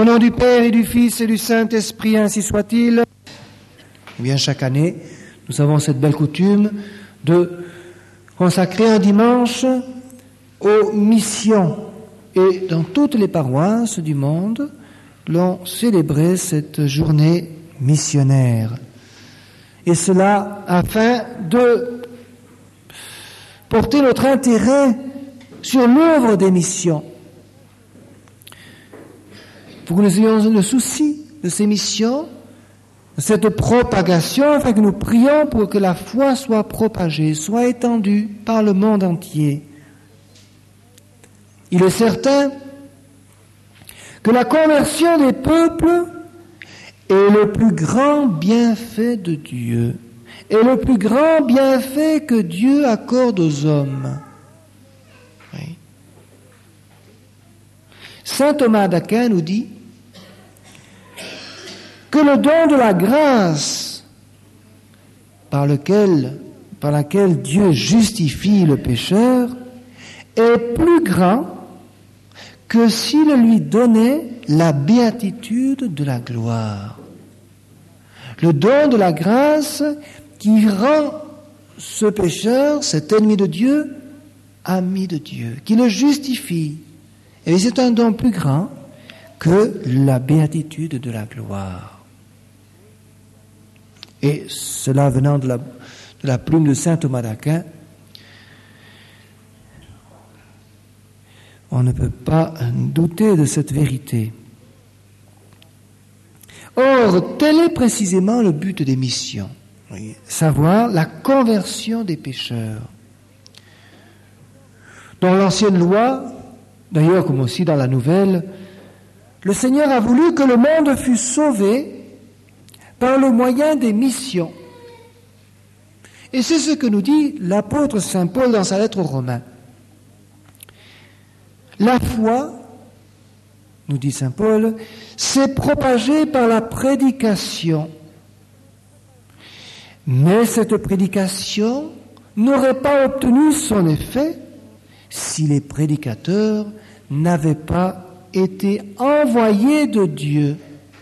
Au nom du Père et du Fils et du Saint-Esprit, ainsi soit-il. Eh bien, chaque année, nous avons cette belle coutume de consacrer un dimanche aux missions. Et dans toutes les paroisses du monde, l'on célébrait cette journée missionnaire. Et cela afin de porter notre intérêt sur l'œuvre des missions. Pour que nous ayons le souci de ces missions, de cette propagation, afin que nous prions pour que la foi soit propagée, soit étendue par le monde entier. Il est certain que la conversion des peuples est le plus grand bienfait de Dieu, et le plus grand bienfait que Dieu accorde aux hommes. Oui. Saint Thomas d'Aquin nous dit que le don de la grâce par laquelle Dieu justifie le pécheur est plus grand que s'il lui donnait la béatitude de la gloire. Le don de la grâce qui rend ce pécheur, cet ennemi de Dieu, ami de Dieu, qui le justifie. Et c'est un don plus grand que la béatitude de la gloire. Et cela venant de la plume de saint Thomas d'Aquin, on ne peut pas douter de cette vérité. Or, tel est précisément le but des missions, savoir la conversion des pécheurs. Dans l'ancienne loi, d'ailleurs comme aussi dans la nouvelle, le Seigneur a voulu que le monde fût sauvé par le moyen des missions. Et c'est ce que nous dit l'apôtre saint Paul dans sa lettre aux Romains. La foi, nous dit saint Paul, s'est propagée par la prédication. Mais cette prédication n'aurait pas obtenu son effet si les prédicateurs n'avaient pas été envoyés de Dieu.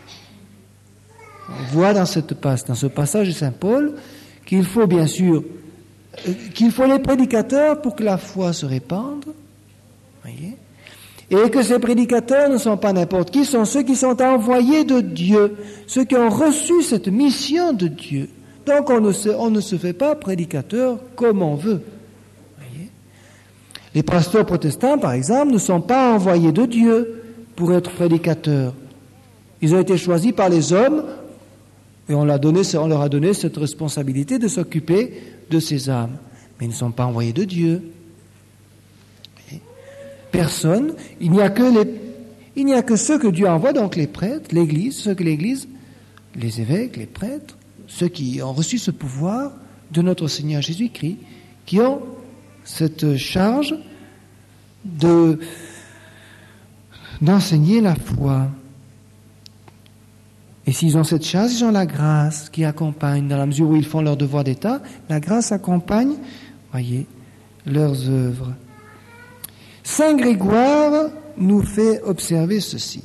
On voit dans ce passage de saint Paul qu'il faut bien sûr les prédicateurs pour que la foi se répande. Voyez, et que ces prédicateurs ne sont pas n'importe qui, sont ceux qui sont envoyés de Dieu, ceux qui ont reçu cette mission de Dieu. Donc on ne se fait pas prédicateur comme on veut. Voyez, les pasteurs protestants, par exemple, ne sont pas envoyés de Dieu pour être prédicateurs. Ils ont été choisis par les hommes et on leur a donné cette responsabilité de s'occuper de ces âmes. Mais ils ne sont pas envoyés de Dieu. Personne, il n'y a que ceux que Dieu envoie, donc les prêtres, l'Église, ceux que l'Église, les évêques, les prêtres, ceux qui ont reçu ce pouvoir de notre Seigneur Jésus-Christ, qui ont cette charge d'enseigner la foi. Et s'ils ont cette charge, ils ont la grâce qui accompagne, dans la mesure où ils font leur devoir d'État, la grâce accompagne, voyez, leurs œuvres. Saint Grégoire nous fait observer ceci,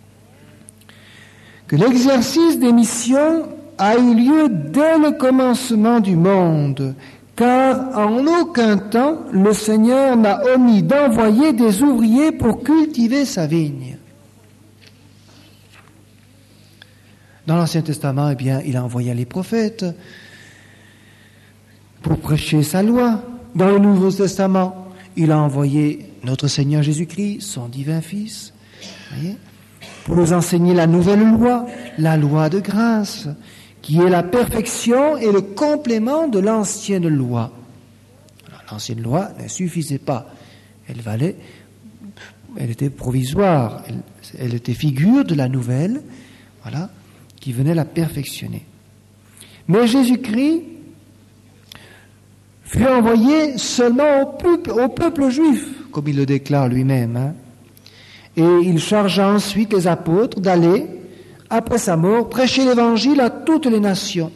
que l'exercice des missions a eu lieu dès le commencement du monde, car en aucun temps le Seigneur n'a omis d'envoyer des ouvriers pour cultiver sa vigne. Dans l'Ancien Testament, eh bien, il a envoyé les prophètes pour prêcher sa loi. Dans le Nouveau Testament, il a envoyé notre Seigneur Jésus-Christ, son divin Fils, voyez, pour nous enseigner la nouvelle loi, la loi de grâce, qui est la perfection et le complément de l'ancienne loi. Alors, l'ancienne loi ne suffisait pas. Elle était provisoire, elle était figure de la nouvelle, voilà, qui venait la perfectionner. Mais Jésus-Christ fut envoyé seulement au peuple juif, comme il le déclare lui-même. Et il chargea ensuite les apôtres d'aller, après sa mort, prêcher l'Évangile à toutes les nations.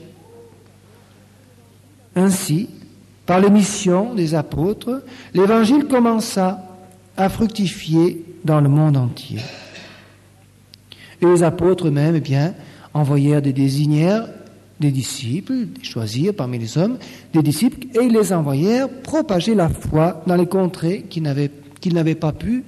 Ainsi, par les missions des apôtres, l'Évangile commença à fructifier dans le monde entier. Et les apôtres eux-mêmes, envoyèrent des désignèrent des disciples, choisirent parmi les hommes des disciples, et ils les envoyèrent propager la foi dans les contrées qu'ils n'avaient pas pu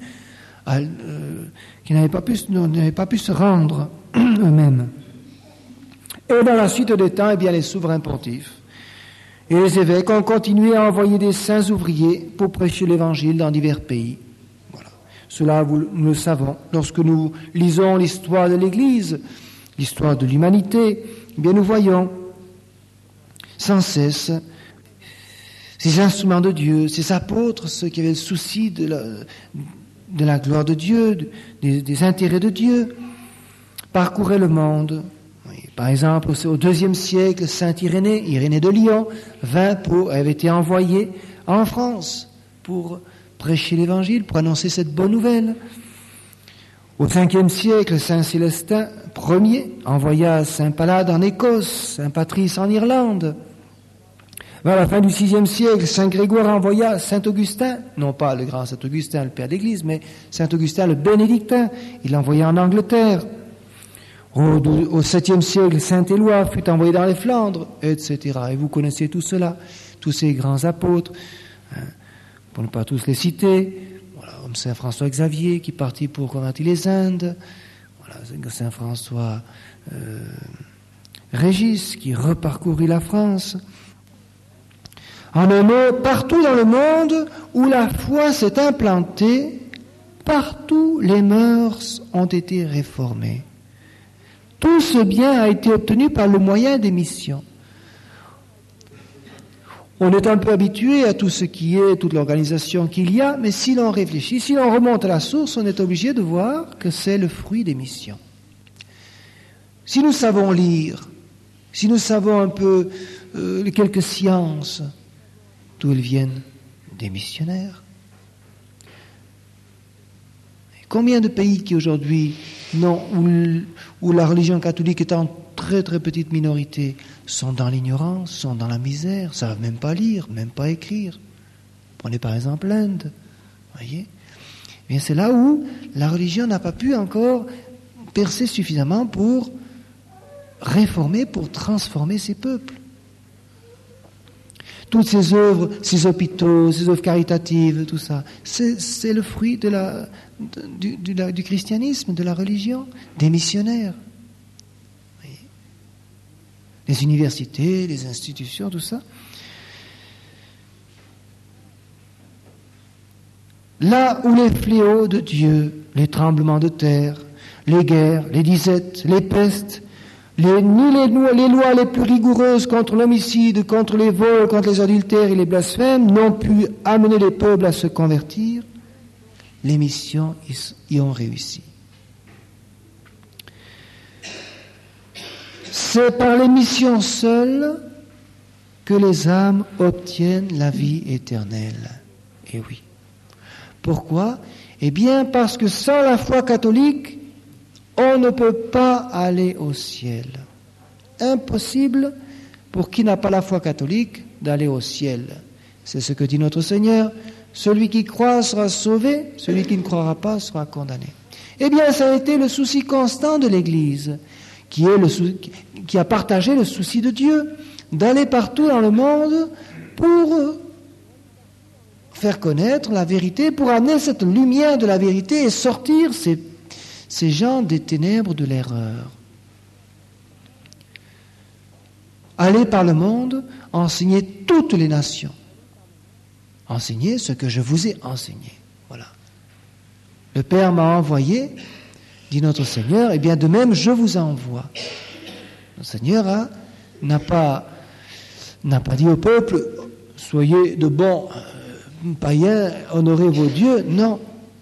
se rendre eux-mêmes. Et dans la suite des temps, les souverains pontifes et les évêques ont continué à envoyer des saints ouvriers pour prêcher l'Évangile dans divers pays. Voilà. Cela, nous le savons. Lorsque nous lisons l'histoire de l'Église, l'histoire de l'humanité, nous voyons sans cesse ces instruments de Dieu, ces apôtres, ceux qui avaient le souci de la gloire de Dieu, des intérêts de Dieu, parcouraient le monde. Par exemple, au IIe siècle, saint Irénée de Lyon, avait été envoyé en France pour prêcher l'Évangile, pour annoncer cette bonne nouvelle. Au Ve siècle, saint Célestin Ier envoya saint Pallade en Écosse, saint Patrice en Irlande. Vers la fin du VIe siècle, saint Grégoire envoya saint Augustin, non pas le grand saint Augustin, le père d'Église, mais saint Augustin le bénédictin, il l'envoya en Angleterre. Au VIIe siècle, saint Éloi fut envoyé dans les Flandres, etc. Et vous connaissez tout cela, tous ces grands apôtres, pour ne pas tous les citer. Voilà, comme saint François Xavier qui partit pour convertir les Indes. Voilà, saint François Régis qui reparcourut la France. En un mot, partout dans le monde où la foi s'est implantée, partout les mœurs ont été réformées. Tout ce bien a été obtenu par le moyen des missions. On est un peu habitué à tout ce qui est, toute l'organisation qu'il y a, mais si l'on réfléchit, si l'on remonte à la source, on est obligé de voir que c'est le fruit des missions. Si nous savons lire, si nous savons un peu quelques sciences, d'où elles viennent? Des missionnaires. Combien de pays qui aujourd'hui, où la religion catholique est en très très petite minorité, sont dans l'ignorance, sont dans la misère, ne savent même pas lire, même pas écrire. Prenez par exemple l'Inde, voyez. Bien, c'est là où la religion n'a pas pu encore percer suffisamment pour réformer, pour transformer ces peuples. Toutes ces œuvres, ces hôpitaux, ces œuvres caritatives, tout ça, c'est le fruit du christianisme, de la religion, des missionnaires. Voyez. Les universités, les institutions, tout ça. Là où les fléaux de Dieu, les tremblements de terre, les guerres, les disettes, les pestes, ni les lois les plus rigoureuses contre l'homicide, contre les vols, contre les adultères et les blasphèmes n'ont pu amener les peuples à se convertir, les missions y ont réussi. C'est par les missions seules que les âmes obtiennent la vie éternelle. Et oui. Pourquoi? Eh bien, parce que sans la foi catholique, on ne peut pas aller au ciel. Impossible pour qui n'a pas la foi catholique d'aller au ciel. C'est ce que dit notre Seigneur. Celui qui croit sera sauvé, celui qui ne croira pas sera condamné. Eh bien, ça a été le souci constant de l'Église, qui a partagé le souci de Dieu, d'aller partout dans le monde pour faire connaître la vérité, pour amener cette lumière de la vérité et sortir ces gens des ténèbres de l'erreur. Allez par le monde, enseignez toutes les nations. Enseignez ce que je vous ai enseigné. Voilà. Le Père m'a envoyé, dit notre Seigneur, et bien de même je vous envoie. Le Seigneur n'a pas dit au peuple, soyez de bons païens, honorez vos dieux. Non.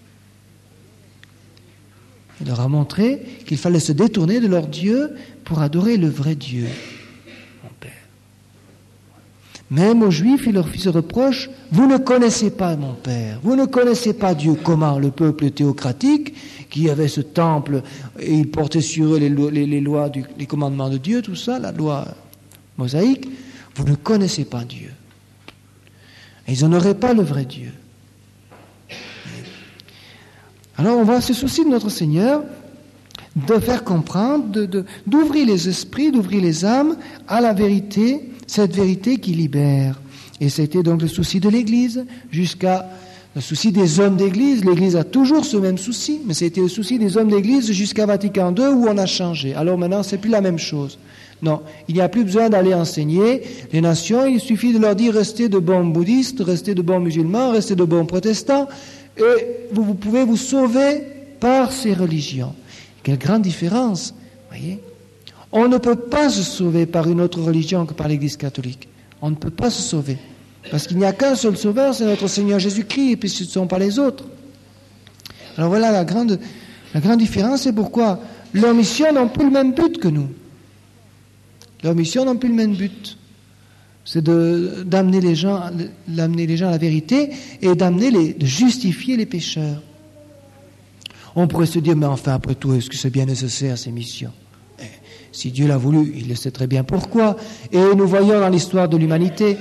Il leur a montré qu'il fallait se détourner de leur Dieu pour adorer le vrai Dieu, mon Père. Même aux Juifs, il leur fit ce reproche, vous ne connaissez pas mon Père, vous ne connaissez pas Dieu. Comment? Le peuple théocratique, qui avait ce temple, et il portait sur eux les lois, les commandements de Dieu, tout ça, la loi mosaïque, vous ne connaissez pas Dieu. Et ils n'honoraient pas le vrai Dieu. Alors on voit ce souci de notre Seigneur de faire comprendre, d'ouvrir les esprits, d'ouvrir les âmes à la vérité, cette vérité qui libère. Et c'était donc le souci de l'Église, jusqu'à le souci des hommes d'Église. L'Église a toujours ce même souci, mais c'était le souci des hommes d'Église jusqu'à Vatican II où on a changé. Alors maintenant, c'est plus la même chose. Non, il n'y a plus besoin d'aller enseigner les nations, il suffit de leur dire restez de bons bouddhistes, restez de bons musulmans, restez de bons protestants, et vous pouvez vous sauver par ces religions. Quelle grande différence, voyez. On ne peut pas se sauver par une autre religion que par l'Église catholique. On ne peut pas se sauver. Parce qu'il n'y a qu'un seul sauveur, c'est notre Seigneur Jésus-Christ, et puis ce ne sont pas les autres. Alors voilà la grande différence, c'est pourquoi leurs missions n'ont plus le même but que nous. Leurs missions n'ont plus le même but. C'est d'amener les gens à la vérité et de justifier les pécheurs. On pourrait se dire, mais enfin, après tout, est-ce que c'est bien nécessaire, ces missions ? Si Dieu l'a voulu, il le sait très bien pourquoi. Et nous voyons dans l'histoire de l'humanité,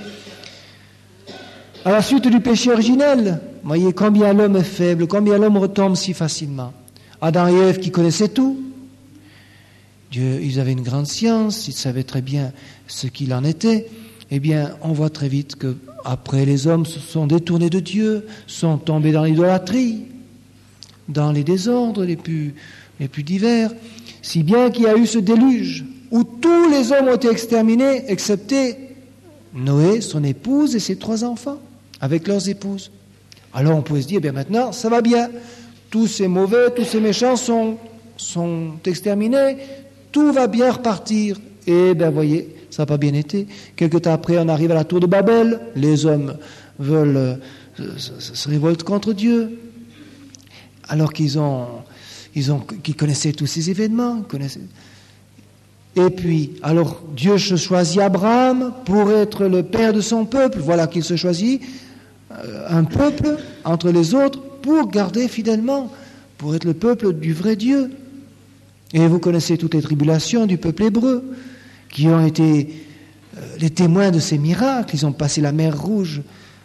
à la suite du péché originel, voyez combien l'homme est faible, combien l'homme retombe si facilement. Adam et Ève qui connaissaient tout. Dieu, ils avaient une grande science, ils savaient très bien ce qu'il en était. Eh bien, on voit très vite que après les hommes se sont détournés de Dieu, sont tombés dans l'idolâtrie, dans les désordres les plus divers, si bien qu'il y a eu ce déluge où tous les hommes ont été exterminés, excepté Noé, son épouse et ses 3 enfants, avec leurs épouses. Alors on pouvait se dire, bien maintenant, ça va bien. Tous ces mauvais, tous ces méchants sont exterminés, tout va bien repartir. Et bien, voyez, ça n'a pas bien été. Quelque temps après, on arrive à la tour de Babel, les hommes se révoltent contre Dieu, alors qu'ils connaissaient tous ces événements, Et puis, alors, Dieu se choisit Abraham pour être le père de son peuple. Voilà qu'il se choisit un peuple entre les autres pour garder fidèlement, pour être le peuple du vrai Dieu. Et vous connaissez toutes les tribulations du peuple hébreu, qui ont été les témoins de ces miracles. Ils ont passé la mer Rouge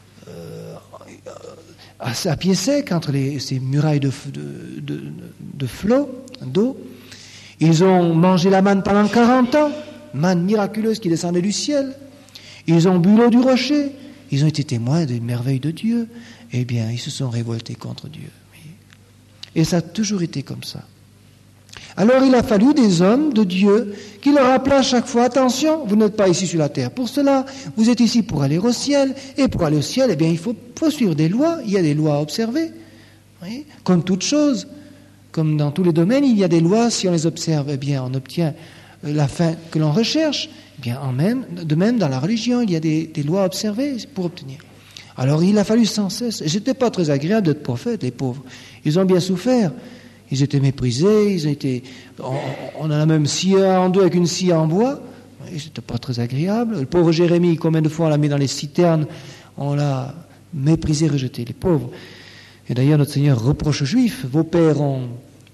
à pied sec entre ces murailles de flots, d'eau. Ils ont mangé la manne pendant 40 ans, manne miraculeuse qui descendait du ciel. Ils ont bu l'eau du rocher. Ils ont été témoins des merveilles de Dieu. Eh bien, ils se sont révoltés contre Dieu. Et ça a toujours été comme ça. Alors il a fallu des hommes de Dieu qui leur rappelaient à chaque fois, attention, vous n'êtes pas ici sur la terre pour cela, vous êtes ici pour aller au ciel, et pour aller au ciel, eh bien il faut suivre des lois, il y a des lois à observer. Voyez, comme toute chose, comme dans tous les domaines, il y a des lois, si on les observe, eh bien on obtient la fin que l'on recherche. Eh bien de même dans la religion, il y a des lois à observer pour obtenir. Alors il a fallu sans cesse, et c'était pas très agréable d'être prophète, les pauvres. Ils ont bien souffert. Ils étaient méprisés, on en a même scié en deux avec une scie en bois. Et c'était pas très agréable. Le pauvre Jérémie, combien de fois on l'a mis dans les citernes, on l'a méprisé, rejeté, les pauvres. Et d'ailleurs, notre Seigneur reproche aux Juifs, vos pères ont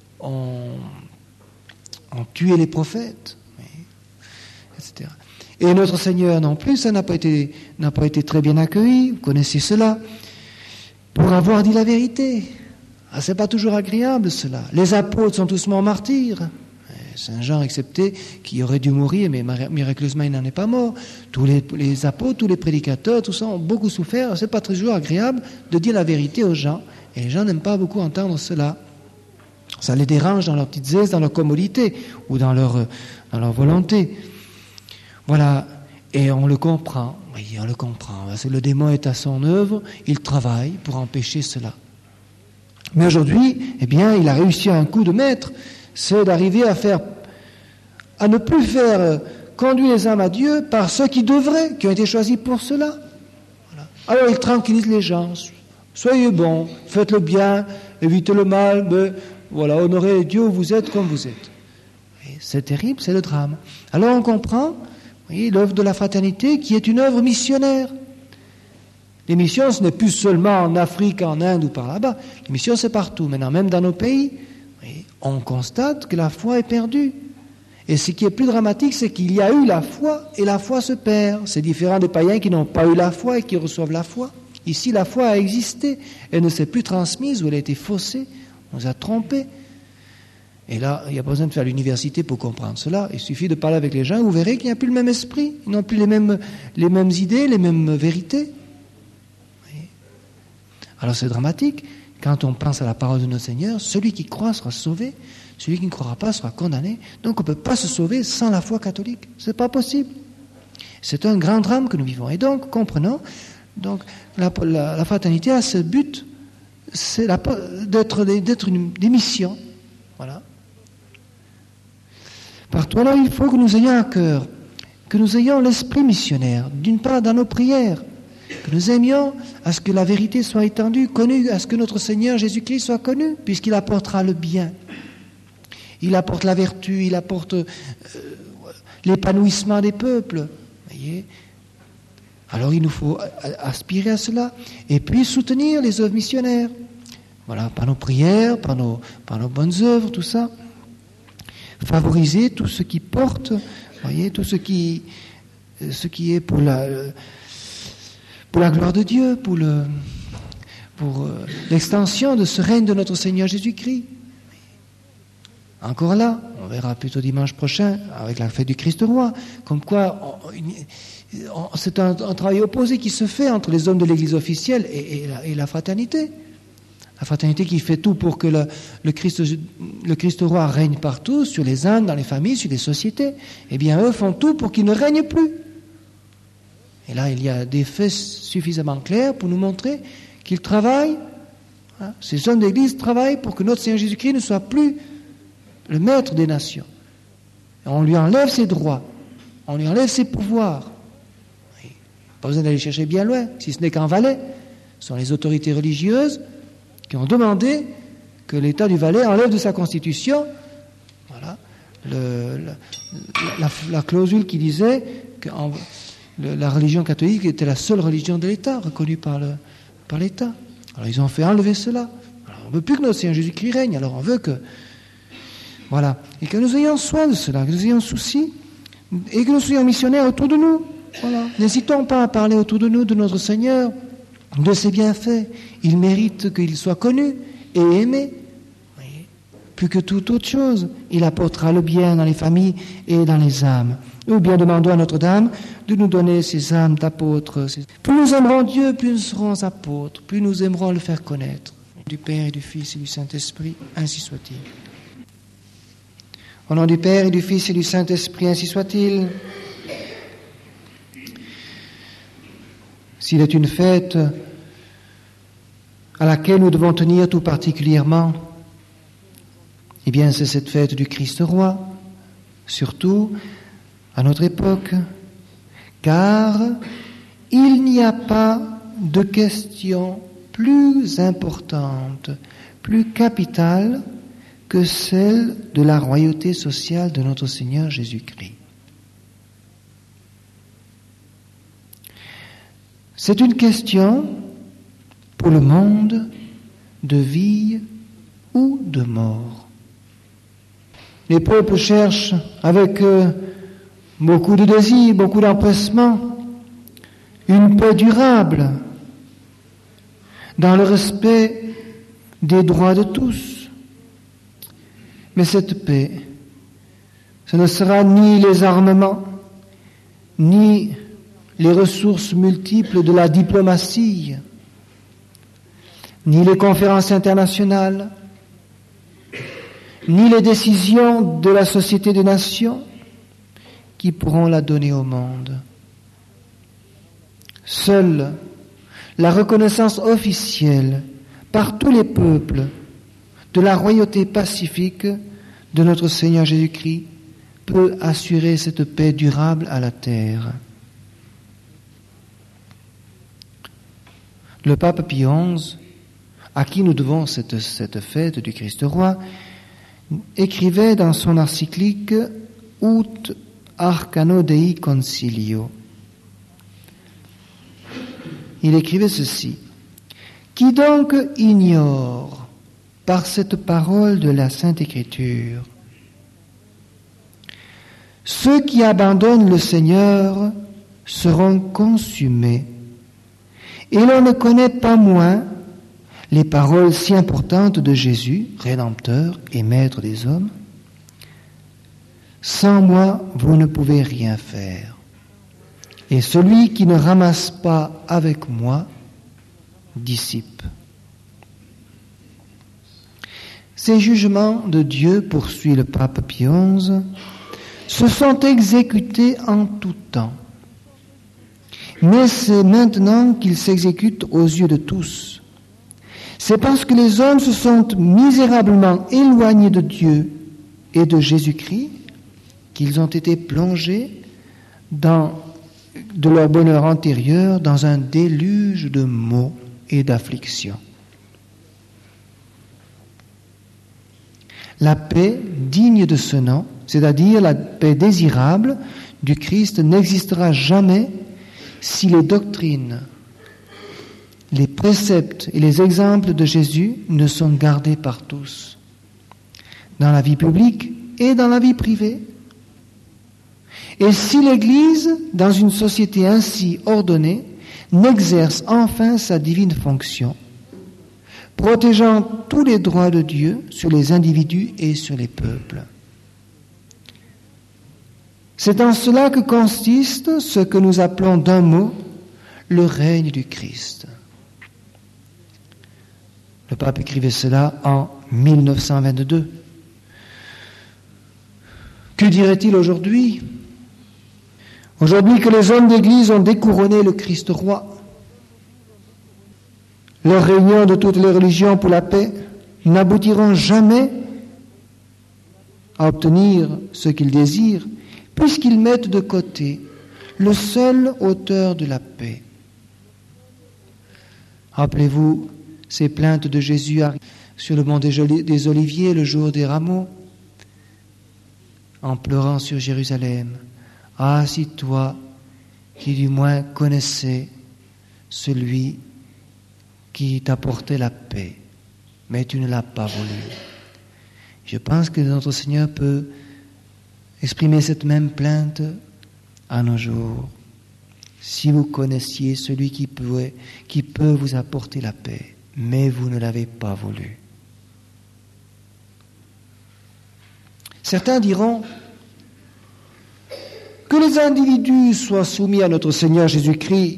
tué les prophètes, etc. Et notre Seigneur non plus, ça n'a pas été très bien accueilli, vous connaissez cela, pour avoir dit la vérité. Ah, c'est pas toujours agréable cela. Les apôtres sont tous morts martyrs. Saint Jean excepté, qui aurait dû mourir, mais miraculeusement il n'en est pas mort. Tous les apôtres, tous les prédicateurs, tout ça ont beaucoup souffert. C'est pas toujours agréable de dire la vérité aux gens. Et les gens n'aiment pas beaucoup entendre cela. Ça les dérange dans leur petite aise, dans leur commodité, ou dans leur volonté. Voilà. Et on le comprend. Oui, on le comprend. Parce que le démon est à son œuvre. Il travaille pour empêcher cela. Mais aujourd'hui, eh bien, il a réussi à un coup de maître, c'est d'arriver à ne plus faire conduire les âmes à Dieu par ceux qui devraient, qui ont été choisis pour cela. Voilà. Alors il tranquillise les gens. Soyez bons, faites le bien, évitez le mal, mais voilà, honorez Dieu où vous êtes comme vous êtes. Et c'est terrible, c'est le drame. Alors on comprend, vous voyez, l'œuvre de la fraternité qui est une œuvre missionnaire. Les missions, ce n'est plus seulement en Afrique, en Inde ou par là-bas. Les missions, c'est partout. Maintenant, même dans nos pays, on constate que la foi est perdue. Et ce qui est plus dramatique, c'est qu'il y a eu la foi et la foi se perd. C'est différent des païens qui n'ont pas eu la foi et qui reçoivent la foi. Ici, la foi a existé. Elle ne s'est plus transmise ou elle a été faussée. On nous a trompés. Et là, il n'y a pas besoin de faire l'université pour comprendre cela. Il suffit de parler avec les gens, vous verrez qu'il n'y a plus le même esprit, ils n'ont plus les mêmes idées, les mêmes vérités. Alors c'est dramatique. Quand on pense à la parole de notre Seigneur, celui qui croit sera sauvé, celui qui ne croira pas sera condamné. Donc on ne peut pas se sauver sans la foi catholique. Ce n'est pas possible. C'est un grand drame que nous vivons. Et donc, comprenons, donc, la fraternité a ce but, c'est d'être des missions. Voilà. Partout, alors il faut que nous ayons à cœur, que nous ayons l'esprit missionnaire, d'une part dans nos prières, que nous aimions à ce que la vérité soit étendue, connue, à ce que notre Seigneur Jésus-Christ soit connu, puisqu'il apportera le bien. Il apporte la vertu, il apporte l'épanouissement des peuples. Voyez ? Alors il nous faut aspirer à cela, et puis soutenir les œuvres missionnaires. Voilà, par nos prières, par nos bonnes œuvres, tout ça. Favoriser tout ce qui porte, voyez, tout ce qui est pour la gloire de Dieu, pour l'extension de ce règne de notre Seigneur Jésus-Christ. Encore là, on verra plutôt dimanche prochain avec la fête du Christ roi, comme quoi c'est un travail opposé qui se fait entre les hommes de l'Église officielle et la fraternité. La fraternité qui fait tout pour que le Christ roi règne partout, sur les âmes, dans les familles, sur les sociétés. Eh bien, eux font tout pour qu'il ne règne plus. Et là, il y a des faits suffisamment clairs pour nous montrer qu'ils travaillent, ces hommes d'Église travaillent pour que notre Seigneur Jésus-Christ ne soit plus le maître des nations. Et on lui enlève ses droits, on lui enlève ses pouvoirs. Pas besoin d'aller chercher bien loin, si ce n'est qu'en Valais. Ce sont les autorités religieuses qui ont demandé que l'État du Valais enlève de sa constitution la clausule qui disait que la religion catholique était la seule religion de l'État, reconnue par l'État. Alors ils ont fait enlever cela. Alors, on ne veut plus que notre Seigneur Jésus-Christ règne, alors on veut que... Voilà. Et que nous ayons soin de cela, que nous ayons souci, et que nous soyons missionnaires autour de nous. Voilà. N'hésitons pas à parler autour de nous de notre Seigneur, de ses bienfaits. Il mérite qu'il soit connu et aimé. Voyez. Plus que toute autre chose, il apportera le bien dans les familles et dans les âmes. Ou bien demandons à Notre-Dame de nous donner ces âmes d'apôtres. Plus nous aimerons Dieu, plus nous serons apôtres, plus nous aimerons le faire connaître. Du Père et du Fils et du Saint-Esprit, ainsi soit-il. Au nom du Père et du Fils et du Saint-Esprit, ainsi soit-il. S'il est une fête à laquelle nous devons tenir tout particulièrement, eh bien c'est cette fête du Christ roi, surtout à notre époque, car il n'y a pas de question plus importante, plus capitale que celle de la royauté sociale de notre Seigneur Jésus-Christ. C'est une question pour le monde de vie ou de mort. Les peuples cherchent avec beaucoup de désir, beaucoup d'empressement, une paix durable dans le respect des droits de tous. Mais cette paix, ce ne sera ni les armements, ni les ressources multiples de la diplomatie, ni les conférences internationales, ni les décisions de la Société des Nations qui pourront la donner au monde. Seule la reconnaissance officielle par tous les peuples de la royauté pacifique de notre Seigneur Jésus-Christ peut assurer cette paix durable à la terre. Le pape Pie XI, à qui nous devons cette fête du Christ roi, écrivait dans son encyclique Ut Arcano Dei Concilio. Il écrivait ceci: qui donc ignore par cette parole de la Sainte Écriture ceux qui abandonnent le Seigneur seront consumés, et l'on ne connaît pas moins les paroles si importantes de Jésus, Rédempteur et Maître des hommes. Sans moi, vous ne pouvez rien faire. Et celui qui ne ramasse pas avec moi, dissipe. Ces jugements de Dieu, poursuit le pape Pie XI, se sont exécutés en tout temps. Mais c'est maintenant qu'ils s'exécutent aux yeux de tous. C'est parce que les hommes se sont misérablement éloignés de Dieu et de Jésus-Christ qu'ils ont été plongés de leur bonheur antérieur dans un déluge de maux et d'afflictions. La paix digne de ce nom, c'est-à-dire la paix désirable du Christ, n'existera jamais si les doctrines, les préceptes et les exemples de Jésus ne sont gardés par tous, dans la vie publique et dans la vie privée. Et si l'Église, dans une société ainsi ordonnée, n'exerce enfin sa divine fonction, protégeant tous les droits de Dieu sur les individus et sur les peuples. C'est en cela que consiste ce que nous appelons d'un mot le règne du Christ. Le pape écrivait cela en 1922. Que dirait-il aujourd'hui ? Aujourd'hui que les hommes d'Église ont découronné le Christ roi, leurs réunions de toutes les religions pour la paix n'aboutiront jamais à obtenir ce qu'ils désirent, puisqu'ils mettent de côté le seul auteur de la paix. Rappelez-vous ces plaintes de Jésus sur le mont des Oliviers le jour des rameaux, en pleurant sur Jérusalem. Ah, si toi, qui du moins connaissais celui qui t'apportait la paix, mais tu ne l'as pas voulu. Je pense que notre Seigneur peut exprimer cette même plainte à nos jours. Si vous connaissiez celui qui peut vous apporter la paix, mais vous ne l'avez pas voulu. Certains diront que les individus soient soumis à notre Seigneur Jésus-Christ.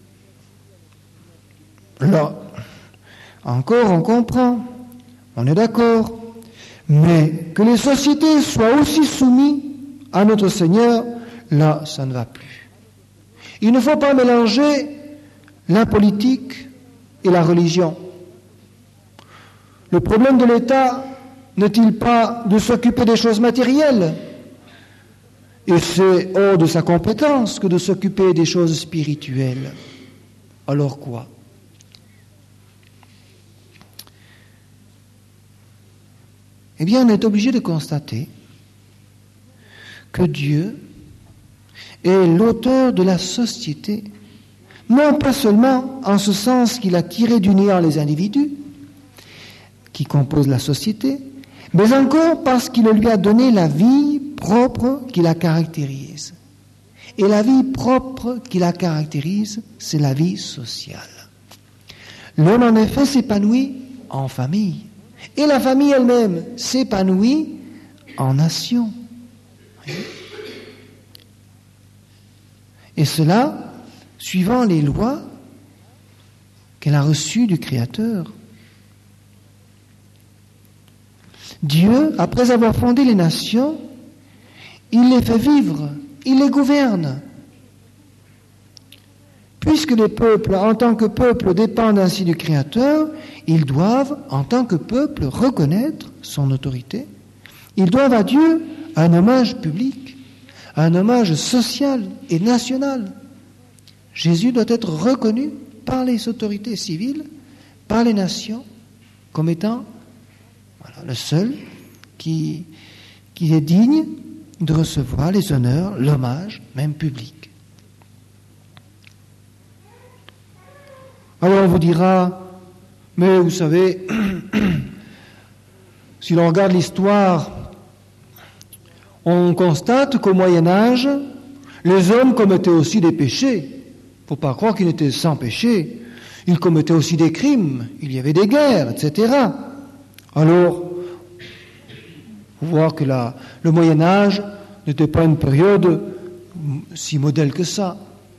Là, encore on comprend, on est d'accord, mais que les sociétés soient aussi soumises à notre Seigneur, là, ça ne va plus. Il ne faut pas mélanger la politique et la religion. Le problème de l'État n'est-il pas de s'occuper des choses matérielles ? Et c'est hors de sa compétence que de s'occuper des choses spirituelles. Alors quoi ? Eh bien, on est obligé de constater que Dieu est l'auteur de la société, non pas seulement en ce sens qu'il a tiré du néant les individus qui composent la société, mais encore parce qu'il lui a donné la vie propre qui la caractérise. Et la vie propre qui la caractérise, c'est la vie sociale. L'homme, en effet, s'épanouit en famille. Et la famille elle-même s'épanouit en nation. Et cela, suivant les lois qu'elle a reçues du Créateur. Dieu, après avoir fondé les nations, il les fait vivre, il les gouverne. Puisque les peuples, en tant que peuple, dépendent ainsi du Créateur, ils doivent, en tant que peuple, reconnaître son autorité. Ils doivent à Dieu un hommage public, un hommage social et national. Jésus doit être reconnu par les autorités civiles, par les nations, comme étant le seul qui est digne de recevoir les honneurs, l'hommage, même public. Alors on vous dira, mais vous savez, si l'on regarde l'histoire, on constate qu'au Moyen-Âge, les hommes commettaient aussi des péchés. Il ne faut pas croire qu'ils étaient sans péché. Ils commettaient aussi des crimes, il y avait des guerres, etc. Alors, vous voyez que le Moyen-Âge n'était pas une période si modèle que ça.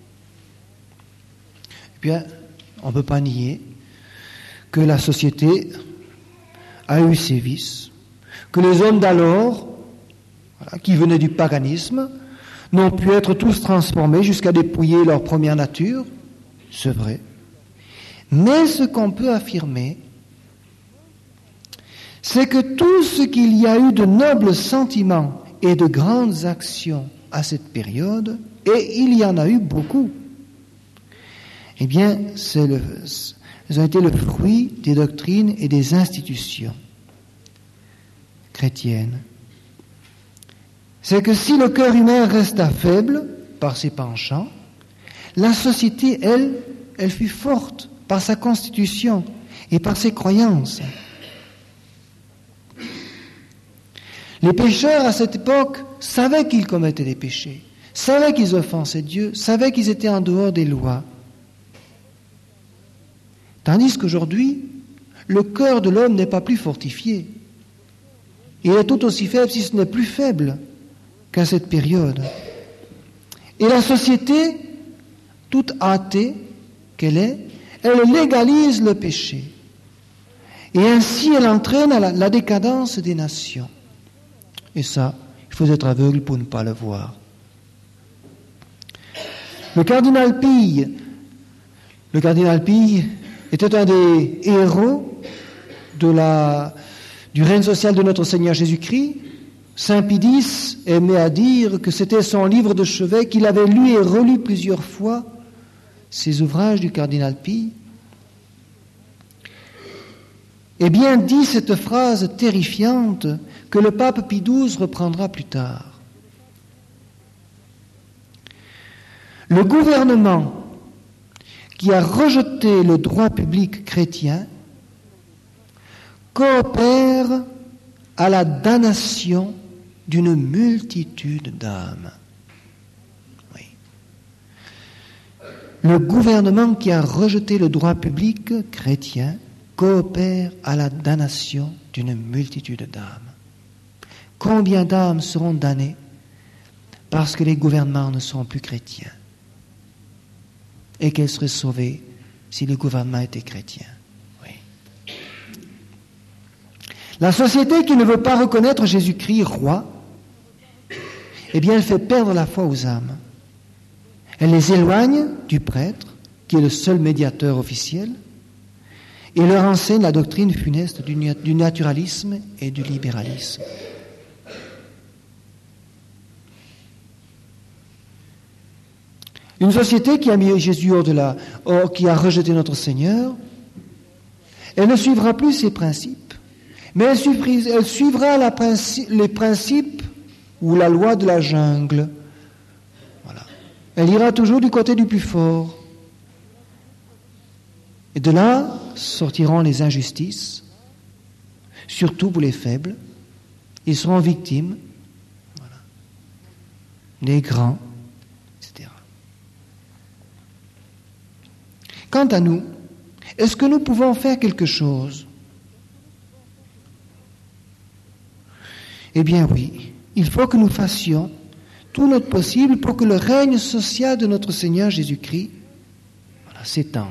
Eh bien, on ne peut pas nier que la société a eu ses vices, que les hommes d'alors, qui venaient du paganisme, n'ont pu être tous transformés jusqu'à dépouiller leur première nature, c'est vrai. Mais ce qu'on peut affirmer, c'est que tout ce qu'il y a eu de nobles sentiments et de grandes actions à cette période, et il y en a eu beaucoup, eh bien, elles ont été le fruit des doctrines et des institutions chrétiennes. C'est que si le cœur humain resta faible par ses penchants, la société, elle fut forte par sa constitution et par ses croyances. Les pécheurs à cette époque savaient qu'ils commettaient des péchés, savaient qu'ils offensaient Dieu, savaient qu'ils étaient en dehors des lois. Tandis qu'aujourd'hui, le cœur de l'homme n'est pas plus fortifié. Il est tout aussi faible, si ce n'est plus faible, qu'à cette période. Et la société, toute athée qu'elle est, elle légalise le péché. Et ainsi, elle entraîne à la décadence des nations. Et ça, il faut être aveugle pour ne pas le voir. Le cardinal Pille était un des héros du règne social de notre Seigneur Jésus-Christ. Saint Pie X aimait à dire que c'était son livre de chevet, qu'il avait lu et relu plusieurs fois, ces ouvrages du cardinal Pille. Eh bien, dit cette phrase terrifiante que le pape Pie XII reprendra plus tard. Le gouvernement qui a rejeté le droit public chrétien coopère à la damnation d'une multitude d'âmes. Oui. Le gouvernement qui a rejeté le droit public chrétien coopère à la damnation d'une multitude d'âmes. Combien d'âmes seront damnées parce que les gouvernements ne seront plus chrétiens et qu'elles seraient sauvées si le gouvernement était chrétien? Oui. La société qui ne veut pas reconnaître Jésus-Christ roi, eh bien, elle fait perdre la foi aux âmes. Elle les éloigne du prêtre, qui est le seul médiateur officiel, et leur enseigne la doctrine funeste du naturalisme et du libéralisme. Une société qui a mis Jésus qui a rejeté notre Seigneur, elle ne suivra plus ses principes, mais elle suivra les principes ou la loi de la jungle. Voilà. Elle ira toujours du côté du plus fort. Et de là sortiront les injustices, surtout pour les faibles. Ils seront victimes, voilà, des grands, etc. Quant à nous, est-ce que nous pouvons faire quelque chose? Eh bien oui, il faut que nous fassions tout notre possible pour que le règne social de notre Seigneur Jésus-Christ s'étende.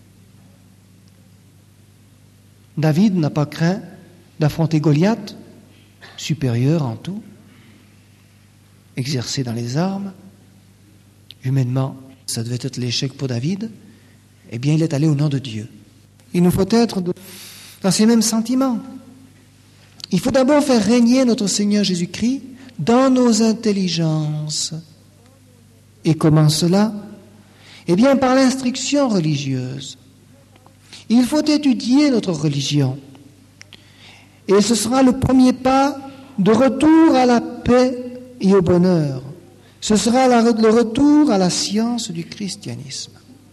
David n'a pas craint d'affronter Goliath, supérieur en tout, exercé dans les armes. Humainement, ça devait être l'échec pour David. Eh bien, il est allé au nom de Dieu. Il nous faut être dans ces mêmes sentiments. Il faut d'abord faire régner notre Seigneur Jésus-Christ dans nos intelligences. Et comment cela? Eh bien, par l'instruction religieuse. Il faut étudier notre religion. Et ce sera le premier pas de retour à la paix et au bonheur. Ce sera le retour à la science du christianisme.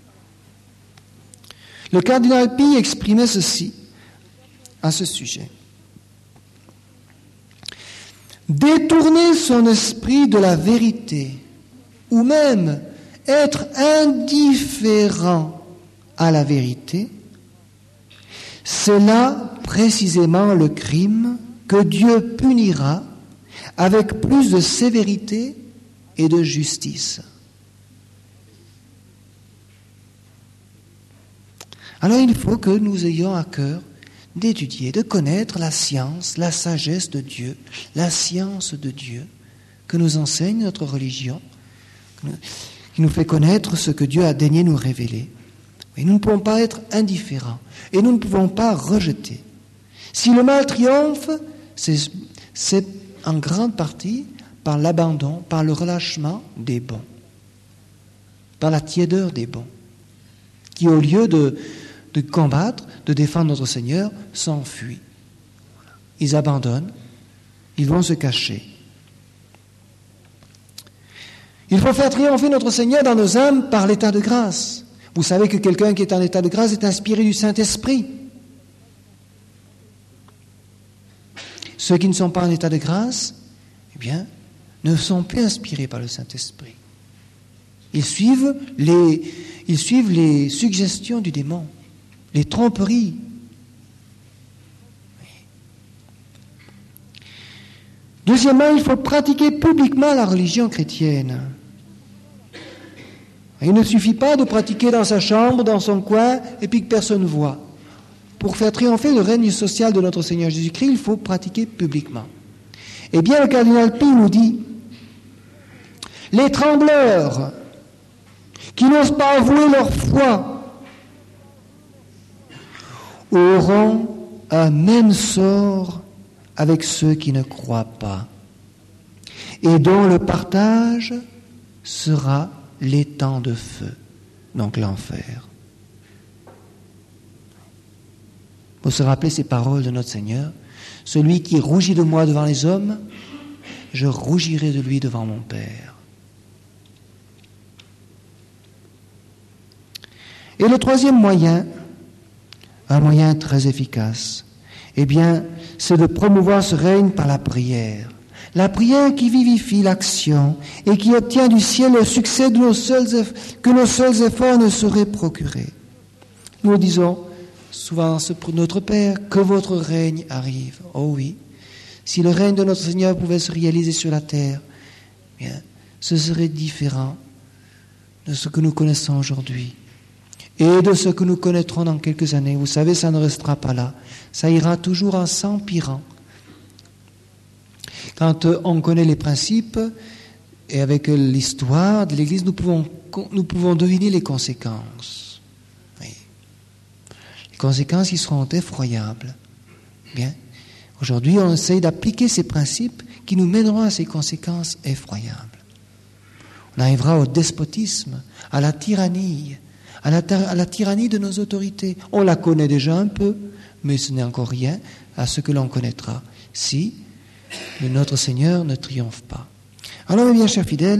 Le cardinal Pie exprimait ceci à ce sujet. Détourner son esprit de la vérité, ou même être indifférent à la vérité, c'est là précisément le crime que Dieu punira avec plus de sévérité et de justice. Alors il faut que nous ayons à cœur d'étudier, de connaître la science, la sagesse de Dieu, la science de Dieu que nous enseigne notre religion, qui nous fait connaître ce que Dieu a daigné nous révéler. Et nous ne pouvons pas être indifférents et nous ne pouvons pas rejeter. Si le mal triomphe, c'est en grande partie par l'abandon, par le relâchement des bons, par la tiédeur des bons, qui au lieu de combattre, de défendre notre Seigneur, s'enfuient. Ils abandonnent, ils vont se cacher. Il faut faire triompher notre Seigneur dans nos âmes par l'état de grâce. Vous savez que quelqu'un qui est en état de grâce est inspiré du Saint-Esprit. Ceux qui ne sont pas en état de grâce, eh bien, ne sont plus inspirés par le Saint-Esprit. Ils suivent les suggestions du démon, les tromperies. Deuxièmement, il faut pratiquer publiquement la religion chrétienne. Il ne suffit pas de pratiquer dans sa chambre, dans son coin, et puis que personne ne voit. Pour faire triompher le règne social de notre Seigneur Jésus-Christ, il faut pratiquer publiquement. Eh bien, le cardinal Pie nous dit, les trembleurs qui n'osent pas avouer leur foi auront un même sort avec ceux qui ne croient pas, et dont le partage sera l'étang de feu, donc l'enfer. Il faut se rappeler ces paroles de notre Seigneur. Celui qui rougit de moi devant les hommes, je rougirai de lui devant mon Père. Et le troisième moyen, un moyen très efficace, eh bien, c'est de promouvoir ce règne par la prière. La prière qui vivifie l'action et qui obtient du ciel le succès que nos seuls efforts ne sauraient procurer. Nous disons souvent notre Père, que votre règne arrive. Oh oui, si le règne de notre Seigneur pouvait se réaliser sur la terre, bien, ce serait différent de ce que nous connaissons aujourd'hui et de ce que nous connaîtrons dans quelques années. Vous savez, ça ne restera pas là. Ça ira toujours en s'empirant. Quand on connaît les principes, et avec l'histoire de l'Église, nous pouvons deviner les conséquences. Oui. Les conséquences, ils seront effroyables. Bien. Aujourd'hui, on essaye d'appliquer ces principes qui nous mèneront à ces conséquences effroyables. On arrivera au despotisme, à la tyrannie, à la tyrannie de nos autorités. On la connaît déjà un peu, mais ce n'est encore rien à ce que l'on connaîtra si notre Seigneur ne triomphe pas. Alors, mes bien chers fidèles,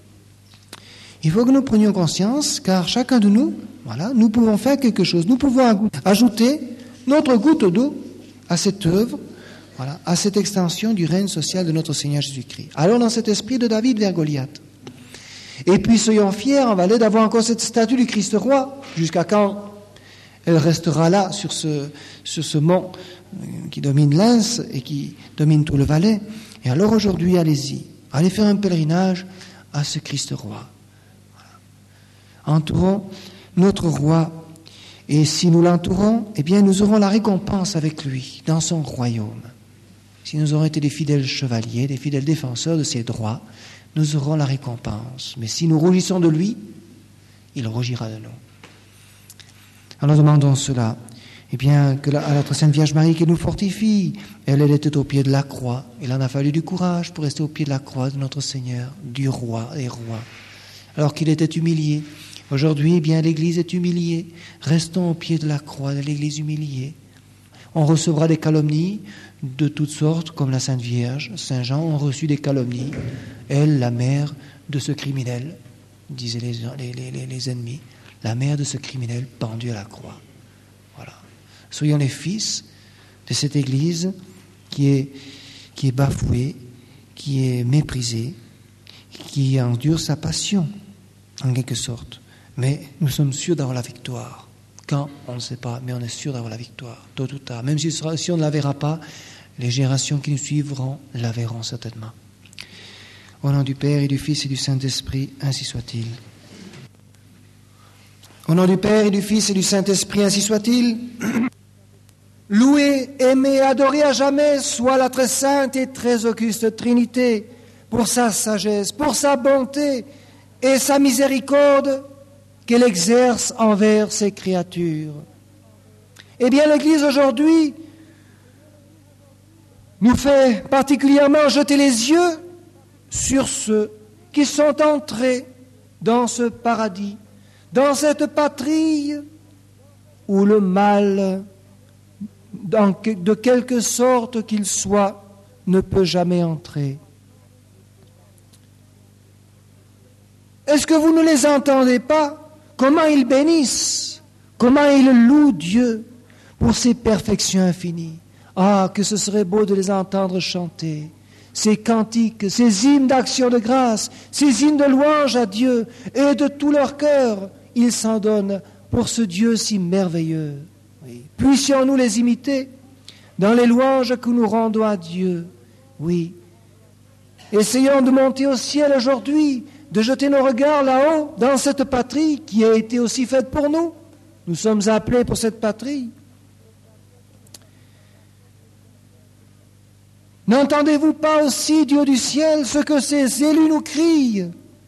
il faut que nous prenions conscience, car chacun de nous, voilà, nous pouvons faire quelque chose. Nous pouvons ajouter notre goutte d'eau à cette œuvre, voilà, à cette extension du règne social de notre Seigneur Jésus-Christ. Alors, dans cet esprit de David vers Goliath. Et puis, soyons fiers, en Valais, d'avoir encore cette statue du Christ roi, jusqu'à quand elle restera là, sur ce mont qui domine l'Ains et qui domine tout le Valais. Et alors aujourd'hui, allez-y, allez faire un pèlerinage à ce Christ roi. Voilà. Entourons notre roi, et si nous l'entourons, eh bien nous aurons la récompense avec lui, dans son royaume. Si nous aurons été des fidèles chevaliers, des fidèles défenseurs de ses droits, nous aurons la récompense. Mais si nous rougissons de lui, il rougira de nous. Alors demandons cela. Eh bien, à la très Sainte Vierge Marie qui nous fortifie. Elle était au pied de la croix. Il en a fallu du courage pour rester au pied de la croix de notre Seigneur, du roi des rois. Alors qu'il était humilié. Aujourd'hui, eh bien, l'Église est humiliée. Restons au pied de la croix de l'Église humiliée. On recevra des calomnies de toutes sortes, comme la Sainte Vierge. Saint Jean ont reçu des calomnies. Elle, la mère de ce criminel, disaient les ennemis, la mère de ce criminel pendu à la croix. Voilà. Soyons les fils de cette Église qui est bafouée, qui est méprisée, qui endure sa passion, en quelque sorte. Mais nous sommes sûrs d'avoir la victoire. Quand? On ne sait pas, mais on est sûr d'avoir la victoire, tôt ou tard. Même si on ne la verra pas, les générations qui nous suivront la verront certainement. Au nom du Père et du Fils et du Saint-Esprit, ainsi soit-il. Au nom du Père et du Fils et du Saint-Esprit, ainsi soit-il. Loué, aimé, adoré à jamais soit la très sainte et très auguste Trinité pour sa sagesse, pour sa bonté et sa miséricorde qu'elle exerce envers ses créatures. Eh bien, l'Église aujourd'hui nous fait particulièrement jeter les yeux sur ceux qui sont entrés dans ce paradis, dans cette patrie où le mal, de quelque sorte qu'il soit, ne peut jamais entrer. Est-ce que vous ne les entendez pas? Comment ils bénissent, comment ils louent Dieu pour ses perfections infinies. Ah, que ce serait beau de les entendre chanter, ces cantiques, ces hymnes d'action de grâce, ces hymnes de louange à Dieu, et de tout leur cœur, ils s'en donnent pour ce Dieu si merveilleux. Oui. Puissions-nous les imiter dans les louanges que nous rendons à Dieu. Oui. Essayons de monter au ciel aujourd'hui, de jeter nos regards là-haut, dans cette patrie qui a été aussi faite pour nous. Nous sommes appelés pour cette patrie. N'entendez-vous pas aussi du haut du ciel ce que ces élus nous crient?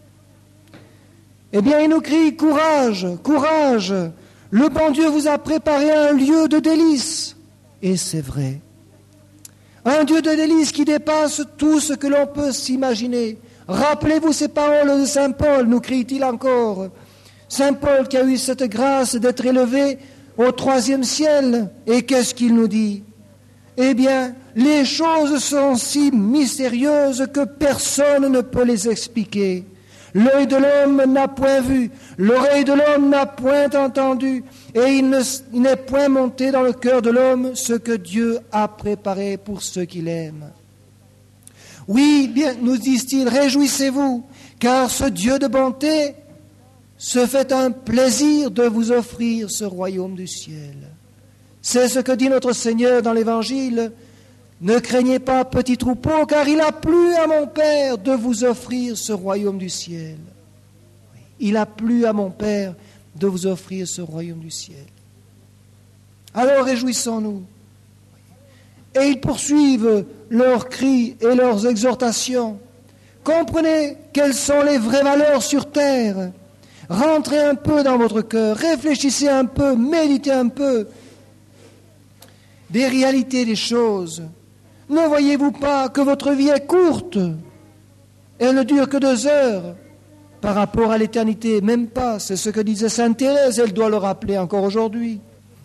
Eh bien, ils nous crient, courage, courage, le bon Dieu vous a préparé un lieu de délices. Et c'est vrai. Un Dieu de délices qui dépasse tout ce que l'on peut s'imaginer. Rappelez-vous ces paroles de Saint Paul, nous crie-t-il encore. Saint Paul qui a eu cette grâce d'être élevé au 3e ciel. Et qu'est-ce qu'il nous dit? Eh bien, les choses sont si mystérieuses que personne ne peut les expliquer. L'œil de l'homme n'a point vu, l'oreille de l'homme n'a point entendu, et il n'est point monté dans le cœur de l'homme ce que Dieu a préparé pour ceux qui l'aiment. Oui, bien, nous disent-ils, réjouissez-vous, car ce Dieu de bonté se fait un plaisir de vous offrir ce royaume du ciel. C'est ce que dit notre Seigneur dans l'Évangile. Ne craignez pas, petit troupeau, car il a plu à mon Père de vous offrir ce royaume du ciel. Il a plu à mon Père de vous offrir ce royaume du ciel. Alors réjouissons-nous. Et ils poursuivent leurs cris et leurs exhortations. Comprenez quelles sont les vraies valeurs sur terre. Rentrez un peu dans votre cœur, réfléchissez un peu, méditez un peu des réalités des choses. Ne voyez-vous pas que votre vie est courte? Elle ne dure que 2 heures par rapport à l'éternité, même pas. C'est ce que disait Sainte Thérèse, elle doit le rappeler encore aujourd'hui.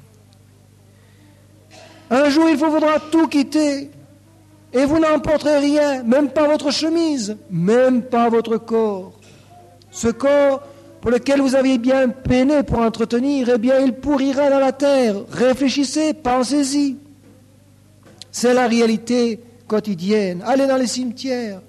Un jour, il vous faudra tout quitter et vous n'emporterez rien, même pas votre chemise, même pas votre corps. Ce corps pour lequel vous aviez bien peiné pour entretenir, eh bien, il pourrira dans la terre. Réfléchissez, pensez-y. C'est la réalité quotidienne. Allez dans les cimetières.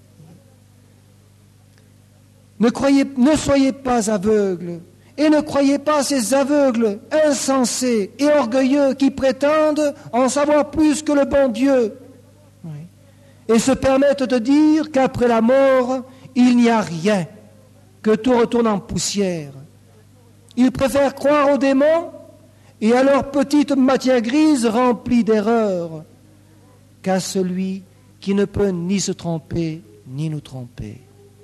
Ne soyez pas aveugles. Et ne croyez pas ces aveugles insensés et orgueilleux qui prétendent en savoir plus que le bon Dieu. Oui. Et se permettent de dire qu'après la mort, il n'y a rien, que tout retourne en poussière. Ils préfèrent croire aux démons et à leur petite matière grise remplie d'erreurs qu'à celui qui ne peut ni se tromper ni nous tromper.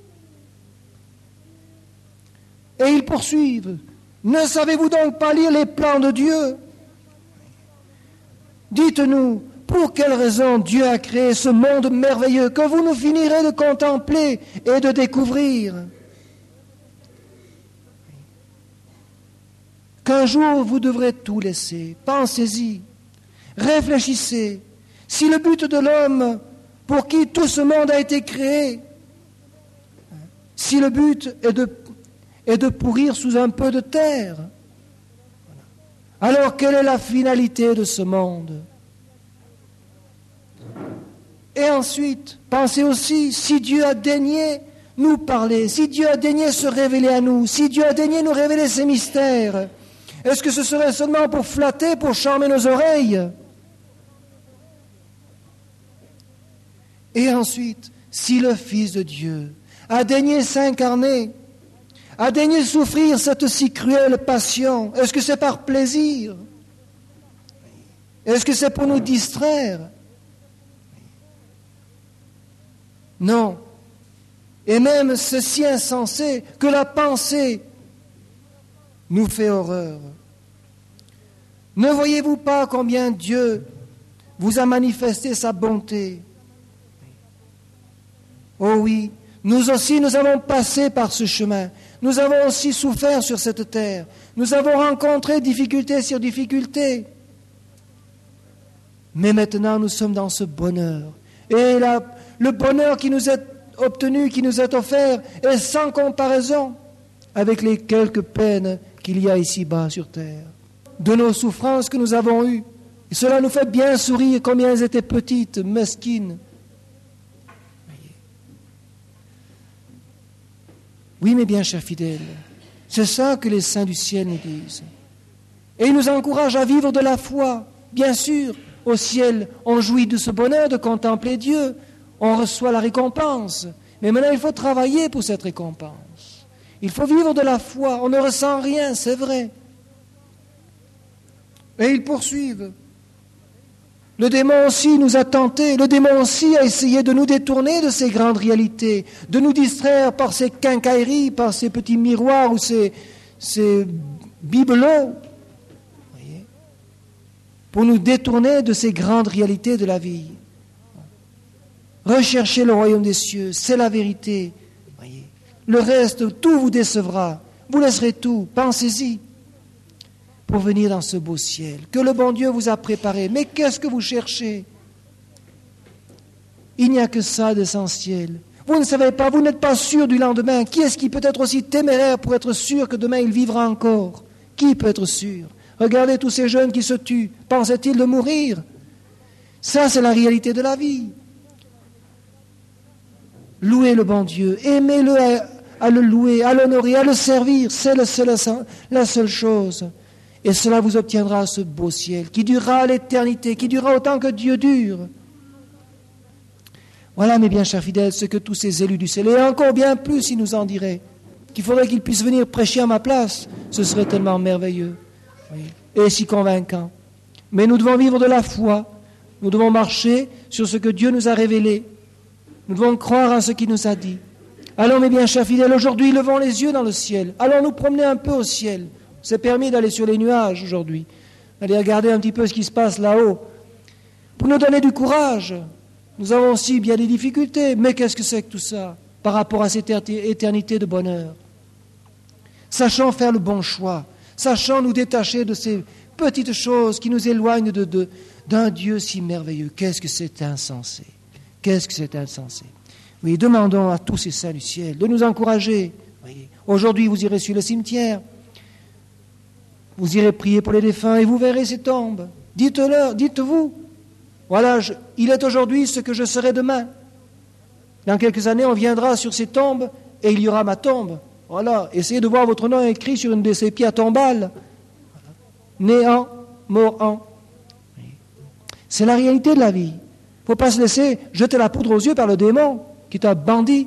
Et ils poursuivent. Ne savez-vous donc pas lire les plans de Dieu? Dites-nous, pour quelle raison Dieu a créé ce monde merveilleux que vous nous finirez de contempler et de découvrir? Qu'un jour vous devrez tout laisser. Pensez-y. Réfléchissez. Si le but de l'homme pour qui tout ce monde a été créé, si le but est de pourrir sous un peu de terre, alors quelle est la finalité de ce monde? Et ensuite, pensez aussi, si Dieu a daigné nous parler, si Dieu a daigné se révéler à nous, si Dieu a daigné nous révéler ses mystères, Est-ce que ce serait seulement pour flatter, pour charmer nos oreilles? Et ensuite, si le Fils de Dieu a daigné s'incarner, a daigné souffrir cette si cruelle passion, est-ce que c'est par plaisir? Est-ce que c'est pour nous distraire? Non. Et même c'est si insensé que la pensée nous fait horreur. Ne voyez-vous pas combien Dieu vous a manifesté sa bonté? Oh oui, nous aussi nous avons passé par ce chemin. Nous avons aussi souffert sur cette terre. Nous avons rencontré difficulté sur difficulté. Mais maintenant nous sommes dans ce bonheur. Et le bonheur qui nous est obtenu, qui nous est offert, est sans comparaison avec les quelques peines qu'il y a ici-bas sur terre. De nos souffrances que nous avons eues. Et cela nous fait bien sourire combien elles étaient petites, mesquines. Oui, mes bien chers fidèles, c'est ça que les saints du ciel nous disent. Et ils nous encouragent à vivre de la foi. Bien sûr, au ciel, on jouit de ce bonheur de contempler Dieu. On reçoit la récompense. Mais maintenant, il faut travailler pour cette récompense. Il faut vivre de la foi. On ne ressent rien, c'est vrai. Et ils poursuivent. Le démon aussi nous a tentés, le démon aussi a essayé de nous détourner de ces grandes réalités, de nous distraire par ces quincailleries, par ces petits miroirs ou ces bibelots, voyez, pour nous détourner de ces grandes réalités de la vie. Recherchez le royaume des cieux, c'est la vérité. Voyez. Le reste, tout vous décevra, vous laisserez tout, pensez-y. Pour venir dans ce beau ciel que le bon Dieu vous a préparé. Mais qu'est-ce que vous cherchez? Il n'y a que ça d'essentiel. Vous ne savez pas, vous n'êtes pas sûr du lendemain. Qui est-ce qui peut être aussi téméraire pour être sûr que demain il vivra encore? Qui peut être sûr? Regardez tous ces jeunes qui se tuent. Pensaient-ils de mourir? Ça, c'est la réalité de la vie. Louez le bon Dieu, aimez-le à le louer, à l'honorer, à le servir. C'est la seule chose. Et cela vous obtiendra ce beau ciel qui durera à l'éternité, qui durera autant que Dieu dure. Voilà, mes bien chers fidèles, ce que tous ces élus du ciel, et encore bien plus, ils nous en diraient, qu'il faudrait qu'ils puissent venir prêcher à ma place. Ce serait tellement merveilleux, oui, et si convaincant. Mais nous devons vivre de la foi, nous devons marcher sur ce que Dieu nous a révélé, nous devons croire en ce qu'il nous a dit. Allons, mes bien chers fidèles, aujourd'hui, levons les yeux dans le ciel, allons nous promener un peu au ciel. C'est permis d'aller sur les nuages aujourd'hui, d'aller regarder un petit peu ce qui se passe là-haut, pour nous donner du courage. Nous avons aussi bien des difficultés, mais qu'est-ce que c'est que tout ça par rapport à cette éternité de bonheur? Sachons faire le bon choix, sachons nous détacher de ces petites choses qui nous éloignent d'un Dieu si merveilleux. Qu'est-ce que c'est insensé? Qu'est-ce que c'est insensé? Oui, demandons à tous ces saints du ciel de nous encourager. Oui. Aujourd'hui, vous irez sur le cimetière. Vous irez prier pour les défunts et vous verrez ces tombes. Dites-leur, dites-vous, voilà, il est aujourd'hui ce que je serai demain. Dans quelques années, on viendra sur ces tombes et il y aura ma tombe. Voilà, essayez de voir votre nom écrit sur une de ces pierres tombales. Néant, mort en. C'est la réalité de la vie. Il ne faut pas se laisser jeter la poudre aux yeux par le démon qui est un bandit.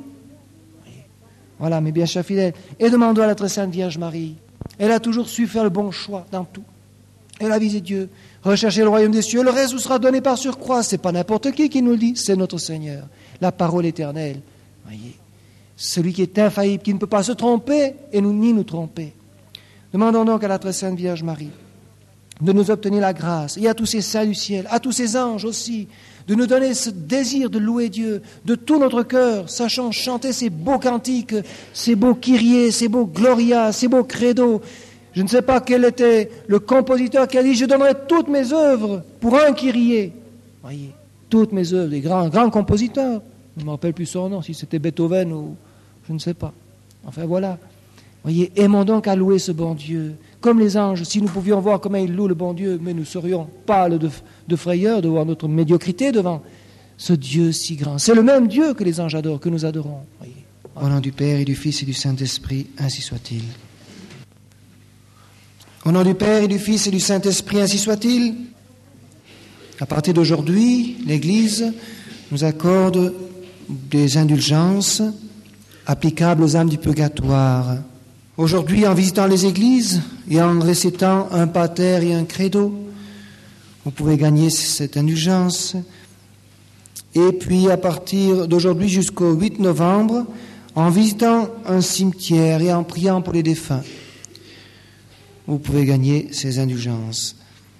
Voilà, mes bien chers fidèles. Et demandons à la très sainte Vierge Marie. Elle a toujours su faire le bon choix dans tout. Elle a visé Dieu, recherché le royaume des cieux, le reste vous sera donné par surcroît. Ce n'est pas n'importe qui nous le dit, c'est notre Seigneur, la parole éternelle. Voyez, celui qui est infaillible, qui ne peut pas se tromper et ni nous tromper. Demandons donc à la très sainte Vierge Marie de nous obtenir la grâce, et à tous ces saints du ciel, à tous ces anges aussi, de nous donner ce désir de louer Dieu de tout notre cœur, sachant chanter ces beaux cantiques, ces beaux kyriés, ces beaux gloria, ces beaux credos. Je ne sais pas quel était le compositeur qui a dit « Je donnerai toutes mes œuvres pour un kyrié ». Voyez, toutes mes œuvres, des grands compositeurs. Je ne me rappelle plus son nom, si c'était Beethoven ou je ne sais pas. Enfin voilà. Voyez, aimons donc à louer ce bon Dieu. Comme les anges, si nous pouvions voir comment ils louent le bon Dieu, mais nous serions pâles de frayeur de voir notre médiocrité devant ce Dieu si grand. C'est le même Dieu que les anges adorent, que nous adorons. Voyez. Au nom du Père et du Fils et du Saint-Esprit, ainsi soit-il. Au nom du Père et du Fils et du Saint-Esprit, ainsi soit-il. À partir d'aujourd'hui, l'Église nous accorde des indulgences applicables aux âmes du purgatoire. Aujourd'hui, en visitant les églises et en récitant un pater et un credo, vous pouvez gagner cette indulgence. Et puis, à partir d'aujourd'hui jusqu'au 8 novembre, en visitant un cimetière et en priant pour les défunts, vous pouvez gagner ces indulgences.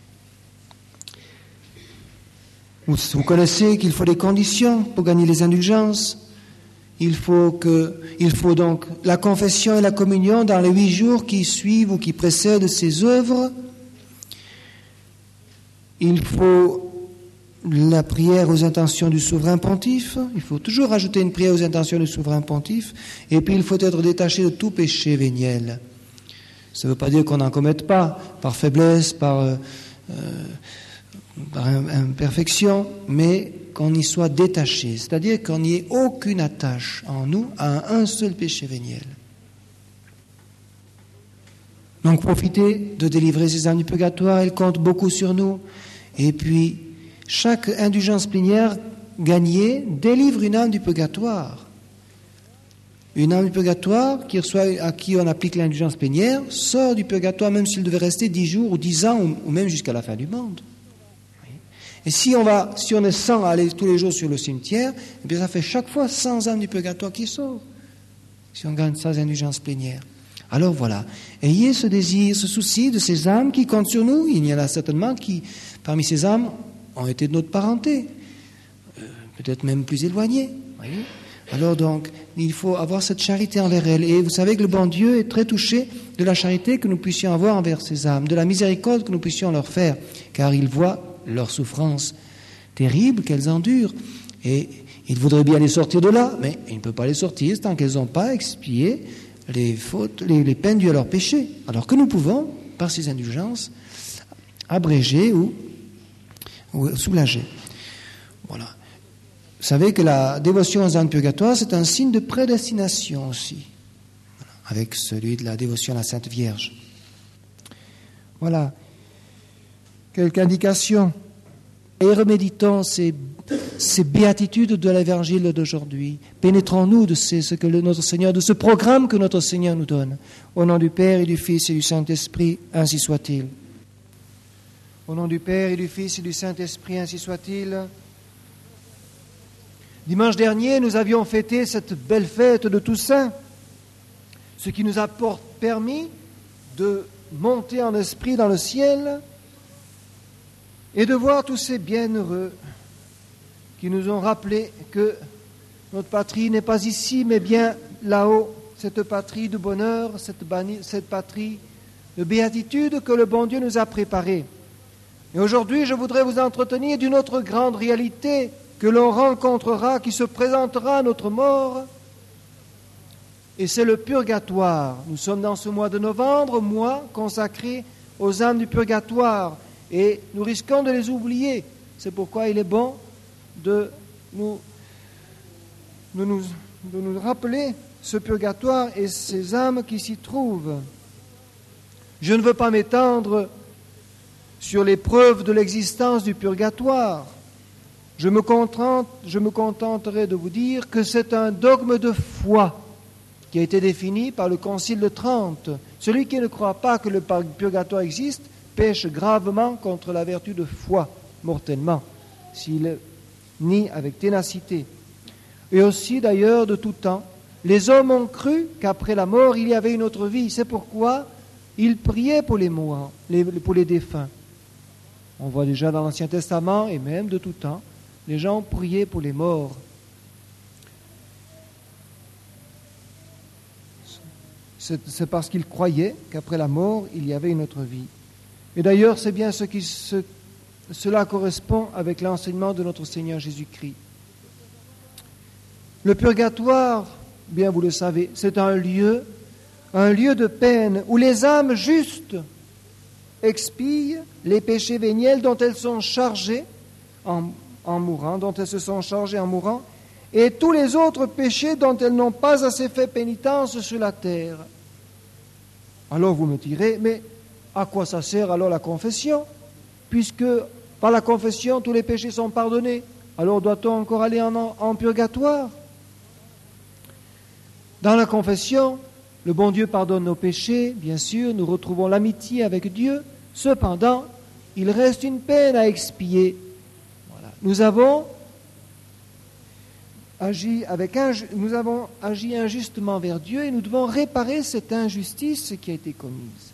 Vous connaissez qu'il faut des conditions pour gagner les indulgences. Il faut donc la confession et la communion dans les 8 jours qui suivent ou qui précèdent ces œuvres. Il faut la prière aux intentions du souverain pontife. Il faut toujours rajouter une prière aux intentions du souverain pontife. Et puis il faut être détaché de tout péché véniel. Ça ne veut pas dire qu'on n'en commette pas, par faiblesse, par imperfection, mais qu'on y soit détaché, c'est-à-dire qu'on n'y ait aucune attache en nous à un seul péché véniel. Donc profitez de délivrer ces âmes du purgatoire, elles comptent beaucoup sur nous. Et puis, chaque indulgence plénière gagnée délivre une âme du purgatoire. Une âme du purgatoire à qui on applique l'indulgence plénière sort du purgatoire même s'il devait rester 10 jours ou 10 ans ou même jusqu'à la fin du monde. Et si on est 100 à aller tous les jours sur le cimetière, eh bien ça fait chaque fois 100 âmes du purgatoire qui sortent, si on gagne ça indulgence plénière. Alors voilà, ayez ce désir, ce souci de ces âmes qui comptent sur nous. Il y en a certainement qui, parmi ces âmes, ont été de notre parenté, peut-être même plus éloignées. Voyez. Alors donc, il faut avoir cette charité envers elles. Et vous savez que le bon Dieu est très touché de la charité que nous puissions avoir envers ces âmes, de la miséricorde que nous puissions leur faire, car il voit leur souffrance terrible qu'elles endurent. Et il voudrait bien les sortir de là, mais il ne peut pas les sortir tant qu'elles n'ont pas expié les fautes, les peines dues à leur péché. Alors que nous pouvons, par ces indulgences, abréger ou soulager. Voilà. Vous savez que la dévotion aux âmes purgatoires, c'est un signe de prédestination aussi, avec celui de la dévotion à la Sainte Vierge. Voilà. Quelques indications. Et reméditons ces béatitudes de l'évangile d'aujourd'hui. Pénétrons-nous de ce que notre Seigneur, de ce programme que notre Seigneur nous donne. Au nom du Père et du Fils et du Saint-Esprit, ainsi soit-il. Au nom du Père et du Fils et du Saint-Esprit, ainsi soit-il. Dimanche dernier, nous avions fêté cette belle fête de Toussaint, ce qui nous a permis de monter en esprit dans le ciel et de voir tous ces bienheureux qui nous ont rappelé que notre patrie n'est pas ici, mais bien là-haut, cette patrie de bonheur, cette patrie de béatitude que le bon Dieu nous a préparée. Et aujourd'hui, je voudrais vous entretenir d'une autre grande réalité que l'on rencontrera, qui se présentera à notre mort, et c'est le purgatoire. Nous sommes dans ce mois de novembre, mois consacré aux âmes du purgatoire, et nous risquons de les oublier. C'est pourquoi il est bon de nous rappeler ce purgatoire et ces âmes qui s'y trouvent. Je ne veux pas m'étendre sur les preuves de l'existence du purgatoire. Je me contenterai de vous dire que c'est un dogme de foi qui a été défini par le Concile de Trente. Celui qui ne croit pas que le purgatoire existe pêche gravement contre la vertu de foi, mortellement, s'il nie avec ténacité. Et aussi, d'ailleurs, de tout temps, les hommes ont cru qu'après la mort, il y avait une autre vie. C'est pourquoi ils priaient pour les mourants, pour les défunts. On voit déjà dans l'Ancien Testament, et même de tout temps, les gens priaient pour les morts. C'est parce qu'ils croyaient qu'après la mort, il y avait une autre vie. Et d'ailleurs, c'est bien cela correspond avec l'enseignement de notre Seigneur Jésus-Christ. Le purgatoire, bien vous le savez, c'est un lieu de peine où les âmes justes expient les péchés véniels dont elles sont chargées en mourant, dont elles se sont chargées en mourant, et tous les autres péchés dont elles n'ont pas assez fait pénitence sur la terre. Alors vous me direz, mais À quoi ça sert alors la confession? Puisque par la confession, tous les péchés sont pardonnés. Alors doit-on encore aller en purgatoire? Dans la confession, le bon Dieu pardonne nos péchés, bien sûr, nous retrouvons l'amitié avec Dieu. Cependant, il reste une peine à expier. Voilà. Nous avons agi injustement vers Dieu et nous devons réparer cette injustice qui a été commise.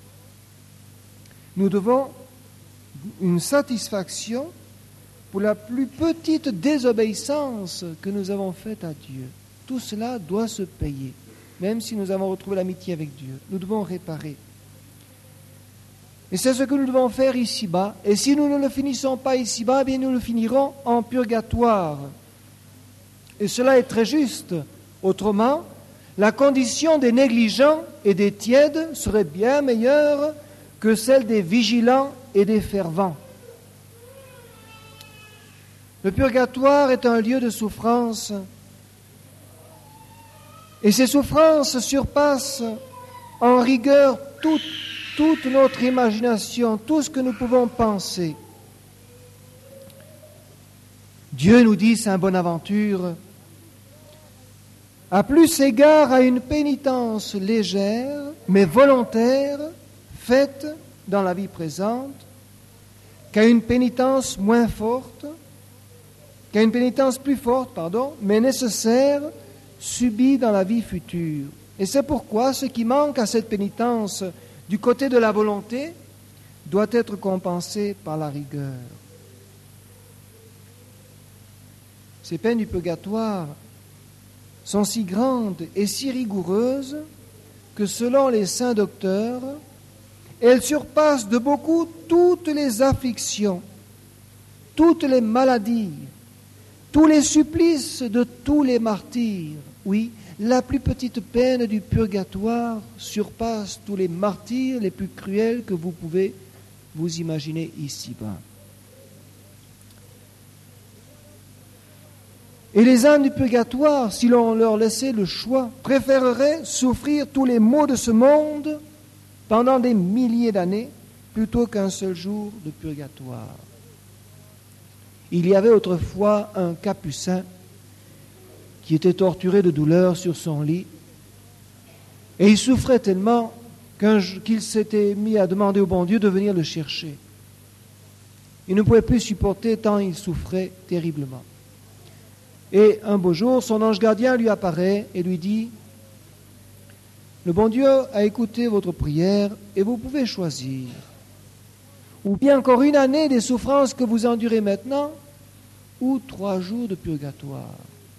Nous devons une satisfaction pour la plus petite désobéissance que nous avons faite à Dieu. Tout cela doit se payer, même si nous avons retrouvé l'amitié avec Dieu. Nous devons réparer. Et c'est ce que nous devons faire ici-bas. Et si nous ne le finissons pas ici-bas, eh bien nous le finirons en purgatoire. Et cela est très juste. Autrement, la condition des négligents et des tièdes serait bien meilleure que celle des vigilants et des fervents. Le purgatoire est un lieu de souffrance. Et ces souffrances surpassent en rigueur toute notre imagination, tout ce que nous pouvons penser. Dieu nous dit, Saint Bonaventure, a plus égard à une pénitence légère, mais volontaire, faite dans la vie présente, qu'à une pénitence moins forte, qu'à une pénitence plus forte, mais nécessaire, subie dans la vie future. Et c'est pourquoi ce qui manque à cette pénitence du côté de la volonté doit être compensé par la rigueur. Ces peines du purgatoire sont si grandes et si rigoureuses que selon les saints docteurs, elles surpassent de beaucoup toutes les afflictions, toutes les maladies, tous les supplices de tous les martyrs. Oui, la plus petite peine du purgatoire surpasse tous les martyrs les plus cruels que vous pouvez vous imaginer ici-bas. Et les âmes du purgatoire, si l'on leur laissait le choix, préféreraient souffrir tous les maux de ce monde pendant des milliers d'années plutôt qu'un seul jour de purgatoire. Il y avait autrefois un capucin qui était torturé de douleur sur son lit et il souffrait tellement qu'il s'était mis à demander au bon Dieu de venir le chercher. Il ne pouvait plus supporter tant il souffrait terriblement. Et un beau jour, son ange gardien lui apparaît et lui dit « Le bon Dieu a écouté votre prière et vous pouvez choisir. Ou bien encore une année des souffrances que vous endurez maintenant, ou 3 jours de purgatoire. »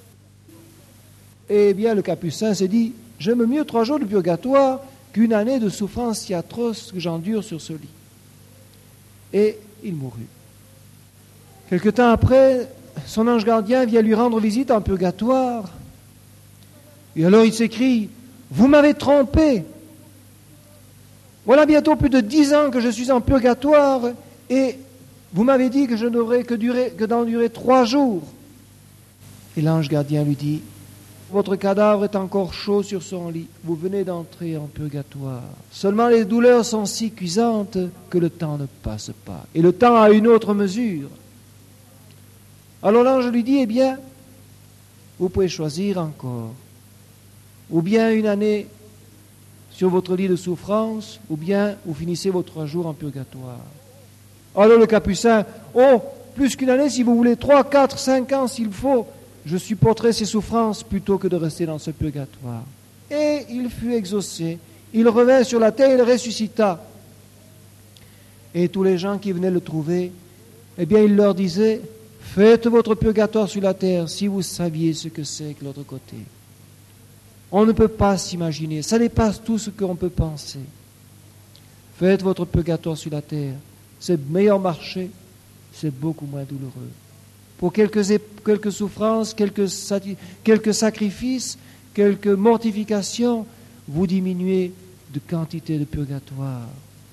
Eh bien, le capucin s'est dit « J'aime mieux 3 jours de purgatoire qu'une année de souffrance si atroce que j'endure sur ce lit. » Et il mourut. Quelque temps après, son ange gardien vient lui rendre visite en purgatoire. Et alors il s'écrie « Vous m'avez trompé. Voilà bientôt plus de 10 ans que je suis en purgatoire et vous m'avez dit que je n'aurais que d'endurer 3 jours. » Et l'ange gardien lui dit « Votre cadavre est encore chaud sur son lit. Vous venez d'entrer en purgatoire. Seulement les douleurs sont si cuisantes que le temps ne passe pas. Et le temps a une autre mesure. » Alors l'ange lui dit, eh bien, vous pouvez choisir encore. Ou bien une année sur votre lit de souffrance, ou bien vous finissez vos 3 jours en purgatoire. Alors le capucin, oh, plus qu'une année, si vous voulez, 3, 4, 5 ans s'il faut, je supporterai ces souffrances plutôt que de rester dans ce purgatoire. Et il fut exaucé. Il revint sur la terre, il ressuscita. Et tous les gens qui venaient le trouver, eh bien, il leur disait, faites votre purgatoire sur la terre si vous saviez ce que c'est que l'autre côté. On ne peut pas s'imaginer, ça dépasse tout ce qu'on peut penser. Faites votre purgatoire sur la terre, c'est meilleur marché, c'est beaucoup moins douloureux. Pour quelques souffrances, quelques sacrifices, quelques mortifications, vous diminuez de quantité de purgatoire.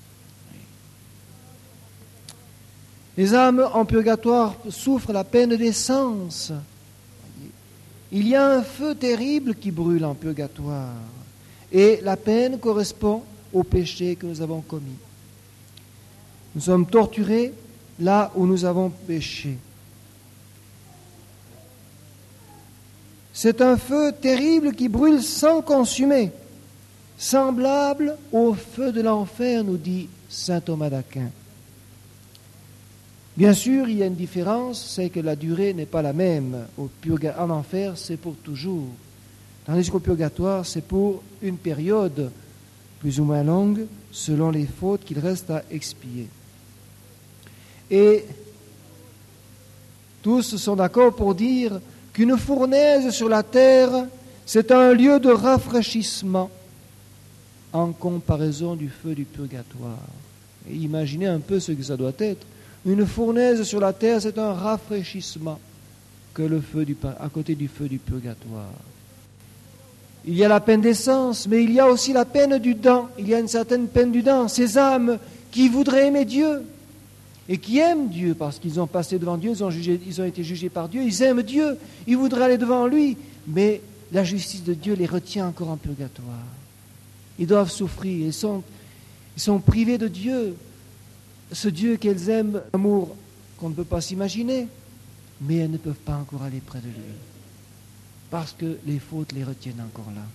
Les âmes en purgatoire souffrent la peine d'essence. Il y a un feu terrible qui brûle en purgatoire. Et la peine correspond au péché que nous avons commis. Nous sommes torturés là où nous avons péché. C'est un feu terrible qui brûle sans consumer, semblable au feu de l'enfer, nous dit saint Thomas d'Aquin. Bien sûr, il y a une différence, c'est que la durée n'est pas la même. En enfer, c'est pour toujours. Tandis qu'au purgatoire, c'est pour une période plus ou moins longue, selon les fautes qu'il reste à expier. Et tous sont d'accord pour dire qu'une fournaise sur la terre, c'est un lieu de rafraîchissement en comparaison du feu du purgatoire. Et imaginez un peu ce que ça doit être. Une fournaise sur la terre, c'est un rafraîchissement que le feu à côté du feu du purgatoire. Il y a la peine d'essence, mais il y a aussi la peine du dent. Il y a une certaine peine du dent. Ces âmes qui voudraient aimer Dieu et qui aiment Dieu parce qu'ils ont passé devant Dieu, ils ont été jugés par Dieu, ils aiment Dieu, ils voudraient aller devant lui, mais la justice de Dieu les retient encore en purgatoire. Ils doivent souffrir, ils sont privés de Dieu, ce Dieu qu'elles aiment, amour qu'on ne peut pas s'imaginer, mais elles ne peuvent pas encore aller près de lui, parce que les fautes les retiennent encore là.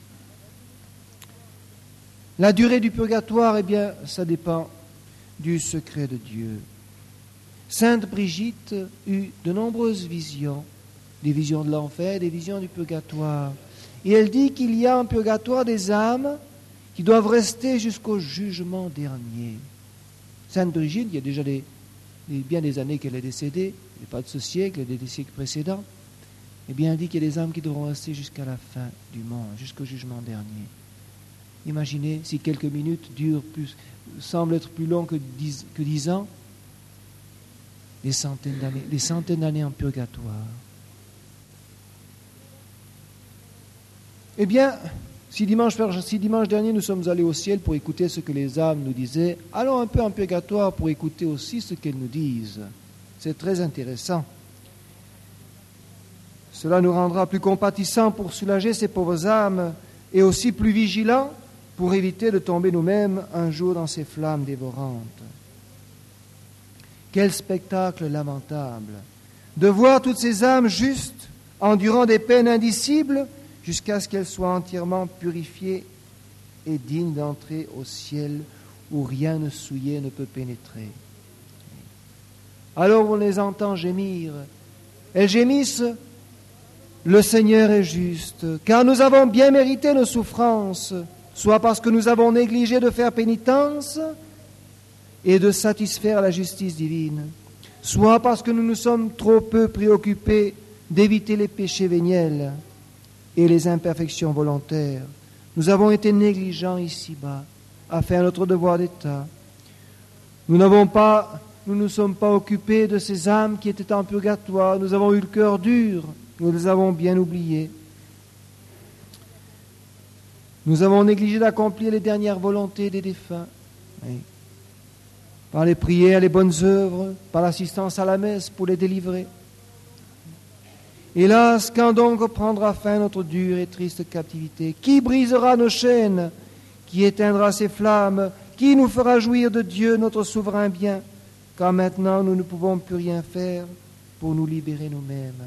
La durée du purgatoire, eh bien, ça dépend du secret de Dieu. Sainte Brigitte eut de nombreuses visions, des visions de l'enfer, des visions du purgatoire. Et elle dit qu'il y a en purgatoire des âmes qui doivent rester jusqu'au jugement dernier. Sainte Brigitte, il y a déjà bien des années qu'elle est décédée, il n'est pas de ce siècle, elle est des siècles précédents. Eh bien, elle dit qu'il y a des âmes qui devront rester jusqu'à la fin du monde, jusqu'au jugement dernier. Imaginez si quelques minutes semblent être plus longs que 10 ans, des centaines d'années en purgatoire. Eh bien, si dimanche dernier nous sommes allés au ciel pour écouter ce que les âmes nous disaient, allons un peu en purgatoire pour écouter aussi ce qu'elles nous disent. C'est très intéressant. Cela nous rendra plus compatissants pour soulager ces pauvres âmes et aussi plus vigilants pour éviter de tomber nous-mêmes un jour dans ces flammes dévorantes. Quel spectacle lamentable de voir toutes ces âmes justes endurant des peines indicibles jusqu'à ce qu'elles soient entièrement purifiées et dignes d'entrer au ciel où rien de souillé ne peut pénétrer. Alors on les entend gémir. Elles gémissent: le Seigneur est juste, car nous avons bien mérité nos souffrances, soit parce que nous avons négligé de faire pénitence et de satisfaire la justice divine, soit parce que nous nous sommes trop peu préoccupés d'éviter les péchés véniels et les imperfections volontaires. Nous avons été négligents ici-bas à faire notre devoir d'État. Nous ne nous sommes pas occupés de ces âmes qui étaient en purgatoire. Nous avons eu le cœur dur. Nous les avons bien oubliés. Nous avons négligé d'accomplir les dernières volontés des défunts. Oui. Par les prières, les bonnes œuvres, par l'assistance à la messe pour les délivrer. Hélas, quand donc prendra fin notre dure et triste captivité? Qui brisera nos chaînes? Qui éteindra ces flammes? Qui nous fera jouir de Dieu, notre souverain bien, quand maintenant nous ne pouvons plus rien faire pour nous libérer nous-mêmes?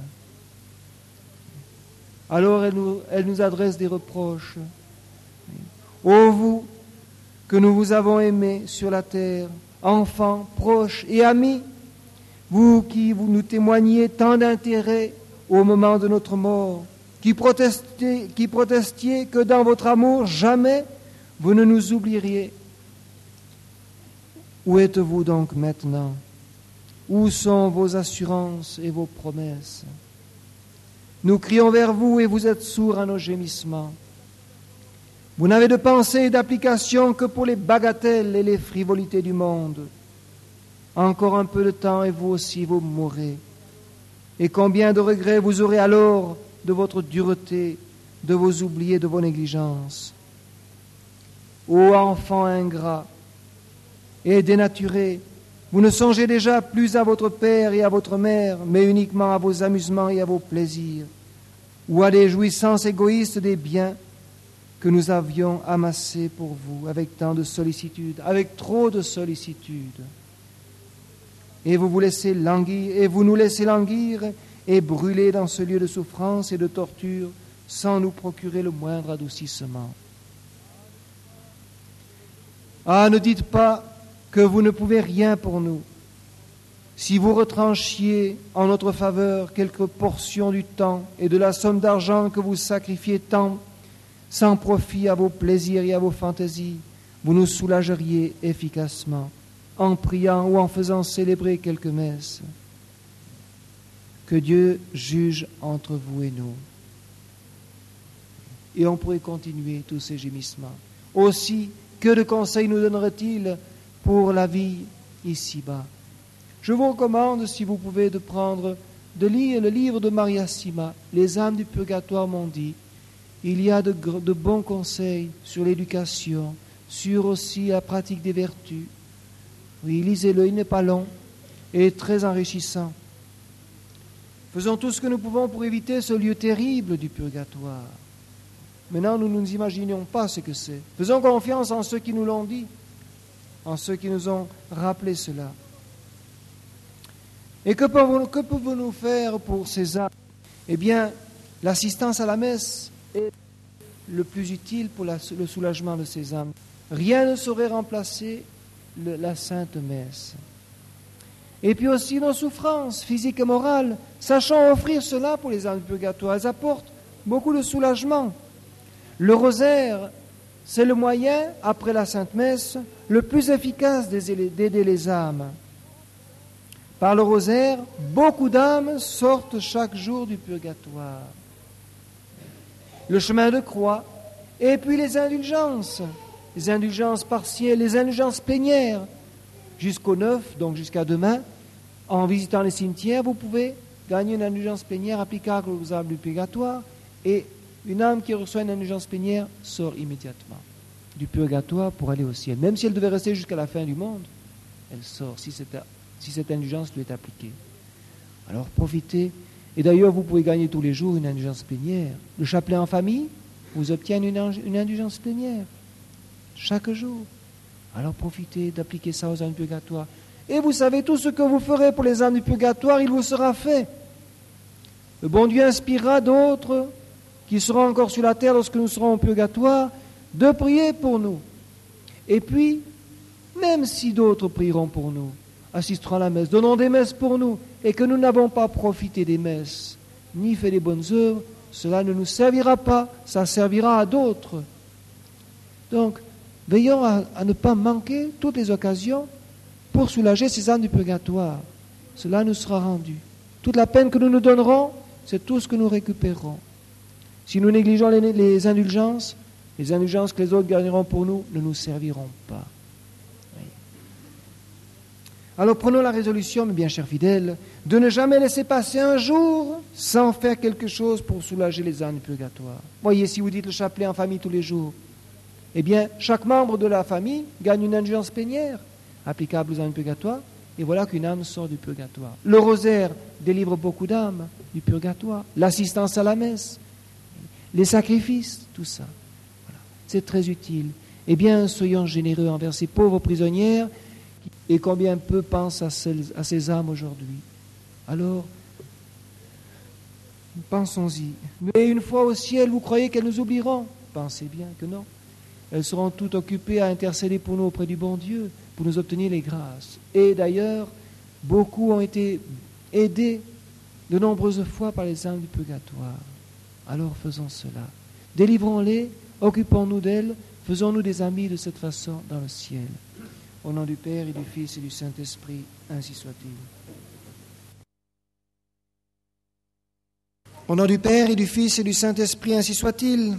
Alors elle nous adresse des reproches. Ô vous, que nous vous avons aimés sur la terre, enfants, proches et amis, vous qui nous témoigniez tant d'intérêt au moment de notre mort, qui protestiez que dans votre amour, jamais vous ne nous oublieriez. Où êtes-vous donc maintenant? Où sont vos assurances et vos promesses? Nous crions vers vous et vous êtes sourds à nos gémissements. Vous n'avez de pensée et d'application que pour les bagatelles et les frivolités du monde. Encore un peu de temps et vous aussi vous mourrez. Et combien de regrets vous aurez alors de votre dureté, de vos oublis et de vos négligences. Ô enfants ingrats et dénaturés, vous ne songez déjà plus à votre père et à votre mère, mais uniquement à vos amusements et à vos plaisirs, ou à des jouissances égoïstes des biens que nous avions amassés pour vous avec tant de sollicitude, avec trop de sollicitude. et vous nous laissez languir et brûler dans ce lieu de souffrance et de torture sans nous procurer le moindre adoucissement. Ah, ne dites pas que vous ne pouvez rien pour nous. Si vous retranchiez en notre faveur quelques portions du temps et de la somme d'argent que vous sacrifiez tant, sans profit à vos plaisirs et à vos fantaisies, vous nous soulageriez efficacement en priant ou en faisant célébrer quelques messes. Que Dieu juge entre vous et nous. Et on pourrait continuer tous ces gémissements. Aussi, que de conseils nous donnerait-il pour la vie ici-bas? Je vous recommande, si vous pouvez, de lire le livre de Maria Sima, Les âmes du purgatoire m'ont dit. Il y a de bons conseils sur l'éducation, sur aussi la pratique des vertus. Oui, lisez-le, il n'est pas long et très enrichissant. Faisons tout ce que nous pouvons pour éviter ce lieu terrible du purgatoire. Maintenant, nous ne nous imaginions pas ce que c'est. Faisons confiance en ceux qui nous l'ont dit, en ceux qui nous ont rappelé cela. Et que pouvons-nous faire pour ces âmes? Eh bien, l'assistance à la messe est le plus utile pour le soulagement de ces âmes. Rien ne saurait remplacer la Sainte Messe. Et puis aussi nos souffrances physiques et morales, sachant offrir cela pour les âmes du purgatoire, elles apportent beaucoup de soulagement. Le rosaire, c'est le moyen, après la Sainte Messe, le plus efficace d'aider les âmes. Par le rosaire, beaucoup d'âmes sortent chaque jour du purgatoire. Le chemin de croix, et puis les indulgences partielles, les indulgences plénières. Jusqu'au 9, donc jusqu'à demain, en visitant les cimetières, vous pouvez gagner une indulgence plénière applicable aux âmes du purgatoire, et une âme qui reçoit une indulgence plénière sort immédiatement du purgatoire pour aller au ciel. Même si elle devait rester jusqu'à la fin du monde, elle sort si cette indulgence lui est appliquée. Alors profitez. Et d'ailleurs, vous pouvez gagner tous les jours une indulgence plénière. Le chapelet en famille vous obtient une indulgence plénière chaque jour. Alors profitez d'appliquer ça aux âmes du purgatoire. Et vous savez, tout ce que vous ferez pour les âmes du purgatoire, il vous sera fait. Le bon Dieu inspirera d'autres qui seront encore sur la terre lorsque nous serons au purgatoire, de prier pour nous. Et puis, même si d'autres prieront pour nous, assisteront à la messe, donnons des messes pour nous, et que nous n'avons pas profité des messes, ni fait des bonnes œuvres, cela ne nous servira pas, ça servira à d'autres. Donc, veillons à ne pas manquer toutes les occasions pour soulager ces âmes du purgatoire. Cela nous sera rendu. Toute la peine que nous nous donnerons, c'est tout ce que nous récupérerons. Si nous négligeons les indulgences que les autres gagneront pour nous ne nous serviront pas. Oui. Alors prenons la résolution, mes bien chers fidèles, de ne jamais laisser passer un jour sans faire quelque chose pour soulager les âmes du purgatoire. Voyez, si vous dites le chapelet en famille tous les jours, eh bien, chaque membre de la famille gagne une indulgence plénière applicable aux âmes du purgatoire, et voilà qu'une âme sort du purgatoire. Le rosaire délivre beaucoup d'âmes du purgatoire, l'assistance à la messe, les sacrifices, tout ça. Voilà. C'est très utile. Eh bien, soyons généreux envers ces pauvres prisonnières et combien peu pensent à ces âmes aujourd'hui. Alors, pensons-y. Mais une fois au ciel, vous croyez qu'elles nous oublieront? Pensez bien que non. Elles seront toutes occupées à intercéder pour nous auprès du bon Dieu, pour nous obtenir les grâces. Et d'ailleurs, beaucoup ont été aidés de nombreuses fois par les âmes du purgatoire. Alors faisons cela. Délivrons-les, occupons-nous d'elles, faisons-nous des amis de cette façon dans le ciel. Au nom du Père et du Fils et du Saint-Esprit, ainsi soit-il. Au nom du Père et du Fils et du Saint-Esprit, ainsi soit-il.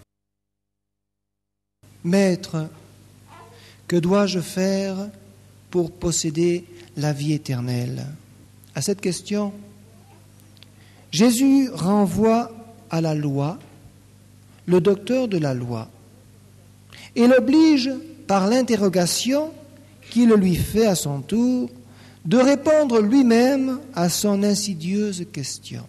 Maître, que dois-je faire pour posséder la vie éternelle? À cette question, Jésus renvoie à la loi, le docteur de la loi, et l'oblige par l'interrogation qu'il lui fait à son tour de répondre lui-même à son insidieuse question.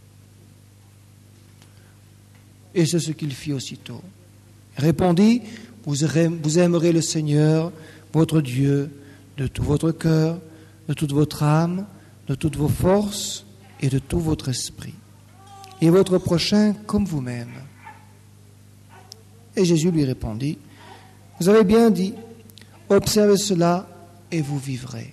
Et c'est ce qu'il fit aussitôt. Répondit, vous aimerez le Seigneur, votre Dieu, de tout votre cœur, de toute votre âme, de toutes vos forces et de tout votre esprit. Et votre prochain comme vous-même. Et Jésus lui répondit, vous avez bien dit, observez cela et vous vivrez.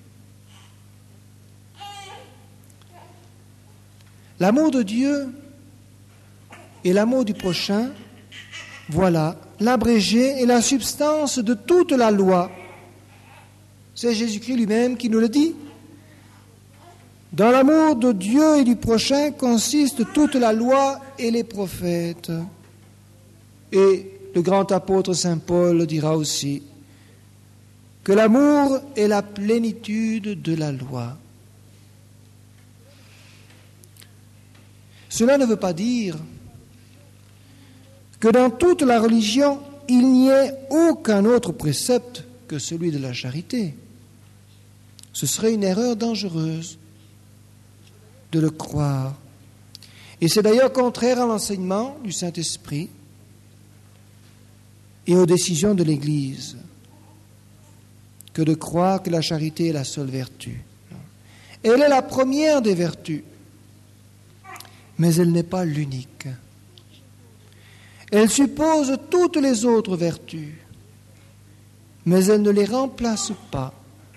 L'amour de Dieu et l'amour du prochain, voilà l'abrégé et la substance de toute la loi. C'est Jésus-Christ lui-même qui nous le dit. Dans l'amour de Dieu et du prochain consiste toute la loi et les prophètes. Et le grand apôtre Saint Paul dira aussi que l'amour est la plénitude de la loi. Cela ne veut pas dire que dans toute la religion, il n'y ait aucun autre précepte que celui de la charité. Ce serait une erreur dangereuse de le croire. Et c'est d'ailleurs contraire à l'enseignement du Saint-Esprit et aux décisions de l'Église que de croire que la charité est la seule vertu. Elle est la première des vertus, mais elle n'est pas l'unique. Elle suppose toutes les autres vertus, mais elle ne les remplace pas.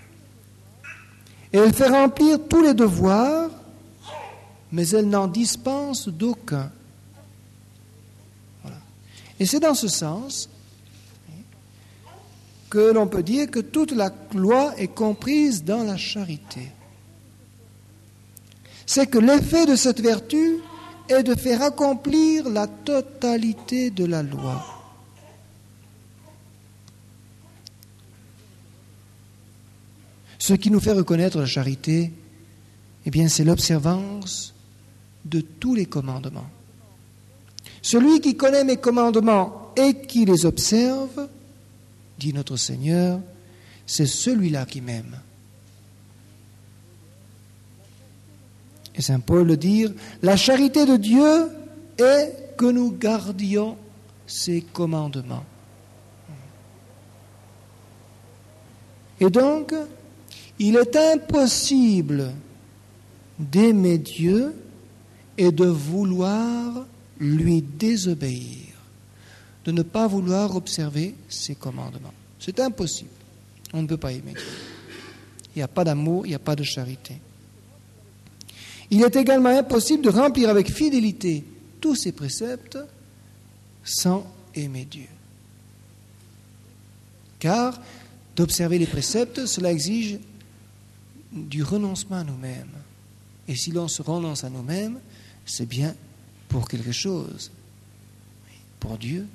Elle fait remplir tous les devoirs, mais elle n'en dispense d'aucun. Voilà. Et c'est dans ce sens que l'on peut dire que toute la loi est comprise dans la charité. C'est que l'effet de cette vertu est de faire accomplir la totalité de la loi. Ce qui nous fait reconnaître la charité, eh bien, c'est l'observance de tous les commandements. Celui qui connaît mes commandements et qui les observe, dit notre Seigneur, c'est celui-là qui m'aime. Et Saint Paul le dit, la charité de Dieu est que nous gardions ses commandements. Et donc, il est impossible d'aimer Dieu et de vouloir lui désobéir, de ne pas vouloir observer ses commandements. C'est impossible. On ne peut pas aimer Dieu. Il n'y a pas d'amour, il n'y a pas de charité. Il est également impossible de remplir avec fidélité tous ces préceptes sans aimer Dieu. Car d'observer les préceptes, cela exige du renoncement à nous-mêmes. Et si l'on se renonce à nous-mêmes, c'est bien pour quelque chose, pour Dieu,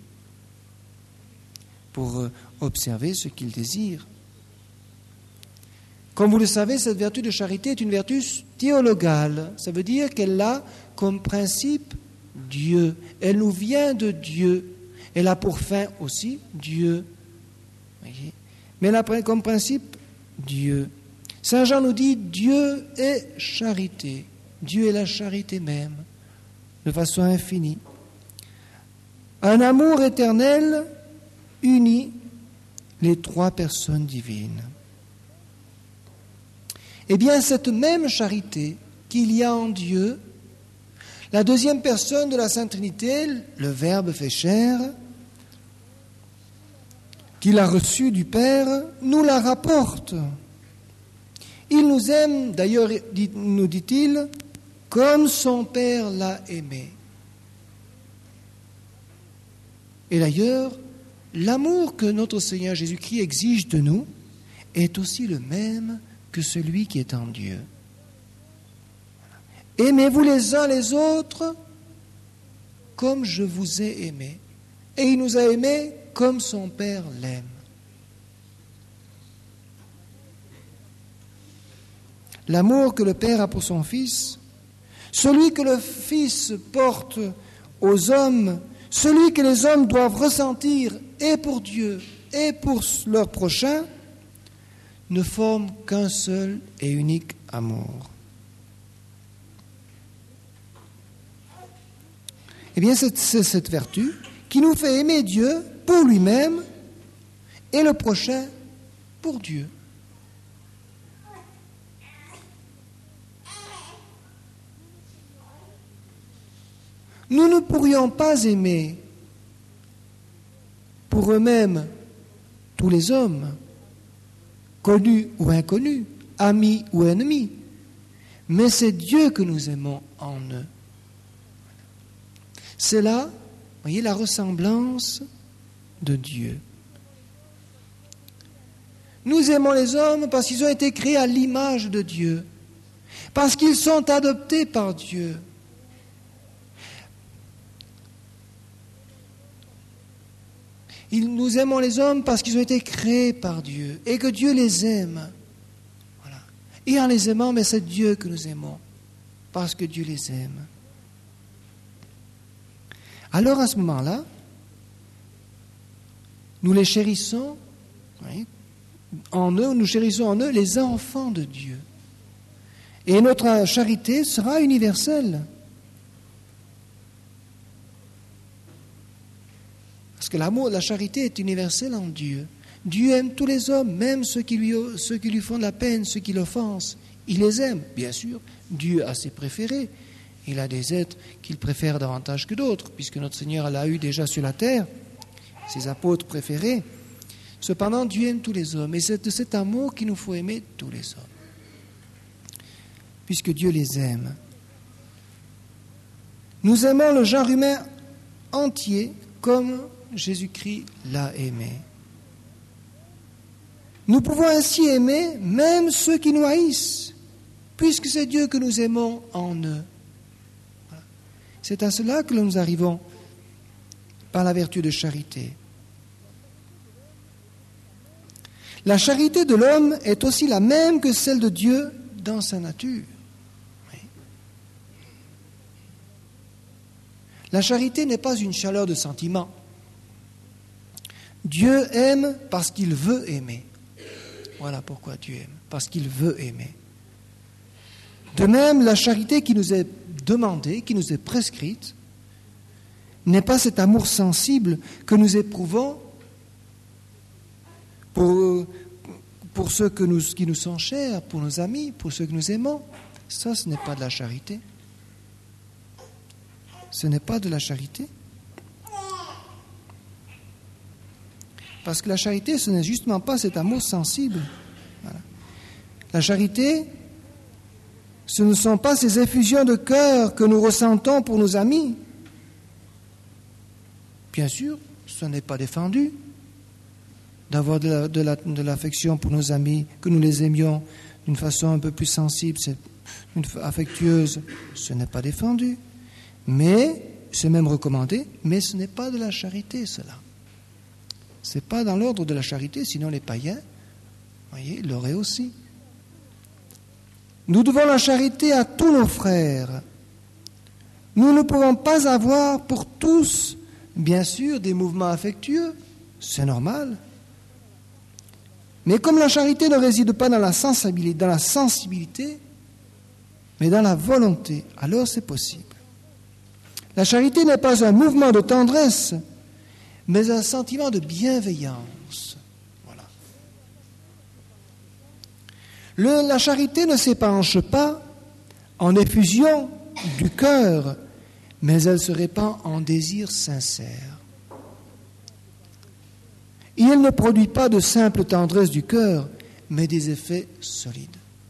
pour observer ce qu'il désire. Comme vous le savez, cette vertu de charité est une vertu théologale. Ça veut dire qu'elle a comme principe Dieu. Elle nous vient de Dieu. Elle a pour fin aussi Dieu. Voyez ? Mais elle a comme principe Dieu. Saint Jean nous dit Dieu est charité. Dieu est la charité même, de façon infinie. Un amour éternel unit les trois personnes divines. Eh bien, cette même charité qu'il y a en Dieu, la deuxième personne de la Sainte Trinité, le Verbe fait chair, qu'il a reçu du Père, nous la rapporte. Il nous aime, d'ailleurs, nous dit-il, comme son Père l'a aimé. Et d'ailleurs, l'amour que notre Seigneur Jésus-Christ exige de nous est aussi le même que celui qui est en Dieu. Aimez-vous les uns les autres comme je vous ai aimés. Et il nous a aimés comme son Père l'aime. L'amour que le Père a pour son Fils, celui que le Fils porte aux hommes, celui que les hommes doivent ressentir et pour Dieu et pour leur prochain, ne forment qu'un seul et unique amour. Eh bien, c'est cette vertu qui nous fait aimer Dieu pour lui-même et le prochain pour Dieu. pourrions pas aimer pour eux-mêmes tous les hommes, connus ou inconnus, amis ou ennemis, mais c'est Dieu que nous aimons en eux. C'est là, voyez, la ressemblance de Dieu. Nous aimons les hommes parce qu'ils ont été créés à l'image de Dieu, parce qu'ils sont adoptés par Dieu. Nous aimons les hommes parce qu'ils ont été créés par Dieu et que Dieu les aime. Voilà. Et en les aimant, mais c'est Dieu que nous aimons, parce que Dieu les aime. Alors à ce moment-là, nous les chérissons, oui, nous chérissons en eux les enfants de Dieu. Et notre charité sera universelle. Parce que l'amour, la charité est universelle en Dieu. Dieu aime tous les hommes, même ceux qui lui font de la peine, ceux qui l'offensent. Il les aime, bien sûr. Dieu a ses préférés. Il a des êtres qu'il préfère davantage que d'autres, puisque notre Seigneur l'a eu déjà sur la terre, ses apôtres préférés. Cependant, Dieu aime tous les hommes, et c'est de cet amour qu'il nous faut aimer tous les hommes, puisque Dieu les aime. Nous aimons le genre humain entier comme Jésus-Christ l'a aimé. Nous pouvons ainsi aimer même ceux qui nous haïssent, puisque c'est Dieu que nous aimons en eux. C'est à cela que nous arrivons par la vertu de charité. La charité de l'homme est aussi la même que celle de Dieu dans sa nature. Oui. La charité n'est pas une chaleur de sentiment. Dieu aime parce qu'il veut aimer. Voilà pourquoi Dieu aime, parce qu'il veut aimer. De même, la charité qui nous est demandée, qui nous est prescrite, n'est pas cet amour sensible que nous éprouvons pour ceux qui nous sont chers, pour nos amis, pour ceux que nous aimons. Ça, ce n'est pas de la charité. Ce n'est pas de la charité. Parce que la charité, ce n'est justement pas cet amour sensible. Voilà. La charité, ce ne sont pas ces effusions de cœur que nous ressentons pour nos amis. Bien sûr, ce n'est pas défendu d'avoir de l'affection pour nos amis, que nous les aimions d'une façon un peu plus sensible, affectueuse. Ce n'est pas défendu. Mais, c'est même recommandé, mais ce n'est pas de la charité, cela. Ce n'est pas dans l'ordre de la charité, sinon les païens, voyez, l'auraient aussi. Nous devons la charité à tous nos frères. Nous ne pouvons pas avoir pour tous, bien sûr, des mouvements affectueux. C'est normal. Mais comme la charité ne réside pas dans la sensibilité, mais dans la volonté, alors c'est possible. La charité n'est pas un mouvement de tendresse, mais un sentiment de bienveillance. Voilà. La charité ne s'épanche pas en effusion du cœur, mais elle se répand en désir sincère. Et elle ne produit pas de simple tendresse du cœur, mais des effets solides.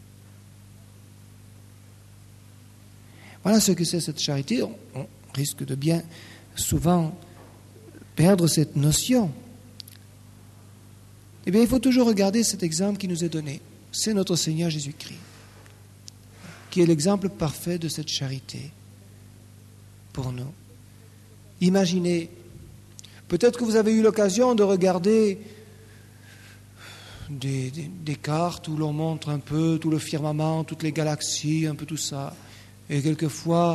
Voilà ce que c'est cette charité. On risque de bien souvent perdre cette notion. Eh bien, il faut toujours regarder cet exemple qui nous est donné. C'est notre Seigneur Jésus-Christ, qui est l'exemple parfait de cette charité pour nous. Imaginez, peut-être que vous avez eu l'occasion de regarder des cartes où l'on montre un peu tout le firmament, toutes les galaxies, un peu tout ça. Et quelquefois,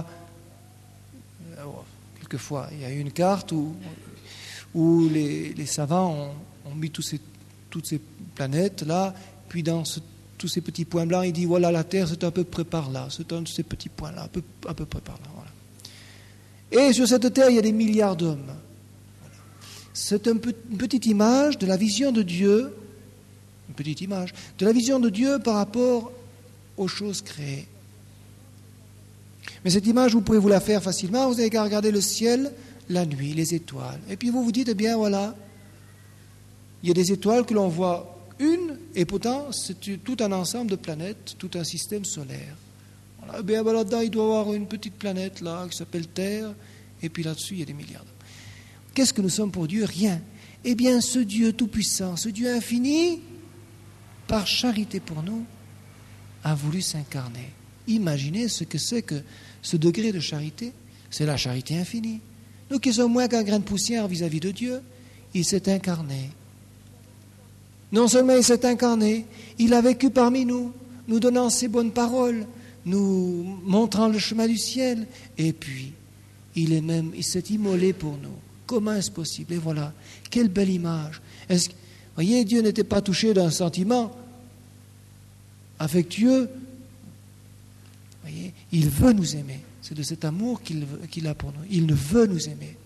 il y a eu une carte où les savants ont mis toutes ces planètes-là, puis dans tous ces petits points blancs, il dit, voilà, la Terre, c'est à peu près par là, c'est un de ces petits points-là, à peu près par là. Voilà. Et sur cette Terre, il y a des milliards d'hommes. Voilà. C'est une petite image de la vision de Dieu, par rapport aux choses créées. Mais cette image, vous pouvez vous la faire facilement. Vous n'avez qu'à regarder le ciel, la nuit, les étoiles. Et puis vous vous dites, eh bien voilà, il y a des étoiles que l'on voit une, et pourtant c'est tout un ensemble de planètes, tout un système solaire. Voilà. Eh bien là-dedans, il doit y avoir une petite planète là qui s'appelle Terre, et puis là-dessus, il y a des milliards. Qu'est-ce que nous sommes pour Dieu? Rien. Eh bien, ce Dieu tout-puissant, ce Dieu infini, par charité pour nous, a voulu s'incarner. Imaginez ce que c'est que ce degré de charité. C'est la charité infinie. Nous qui sommes moins qu'un grain de poussière vis-à-vis de Dieu, il s'est incarné. Non seulement il s'est incarné, il a vécu parmi nous, nous donnant ses bonnes paroles, nous montrant le chemin du ciel, et puis il s'est immolé pour nous. Comment est-ce possible? Et voilà, quelle belle image. Voyez, Dieu n'était pas touché d'un sentiment affectueux. Voyez, il veut nous aimer. C'est de cet amour qu'il a pour nous. Il veut nous aimer.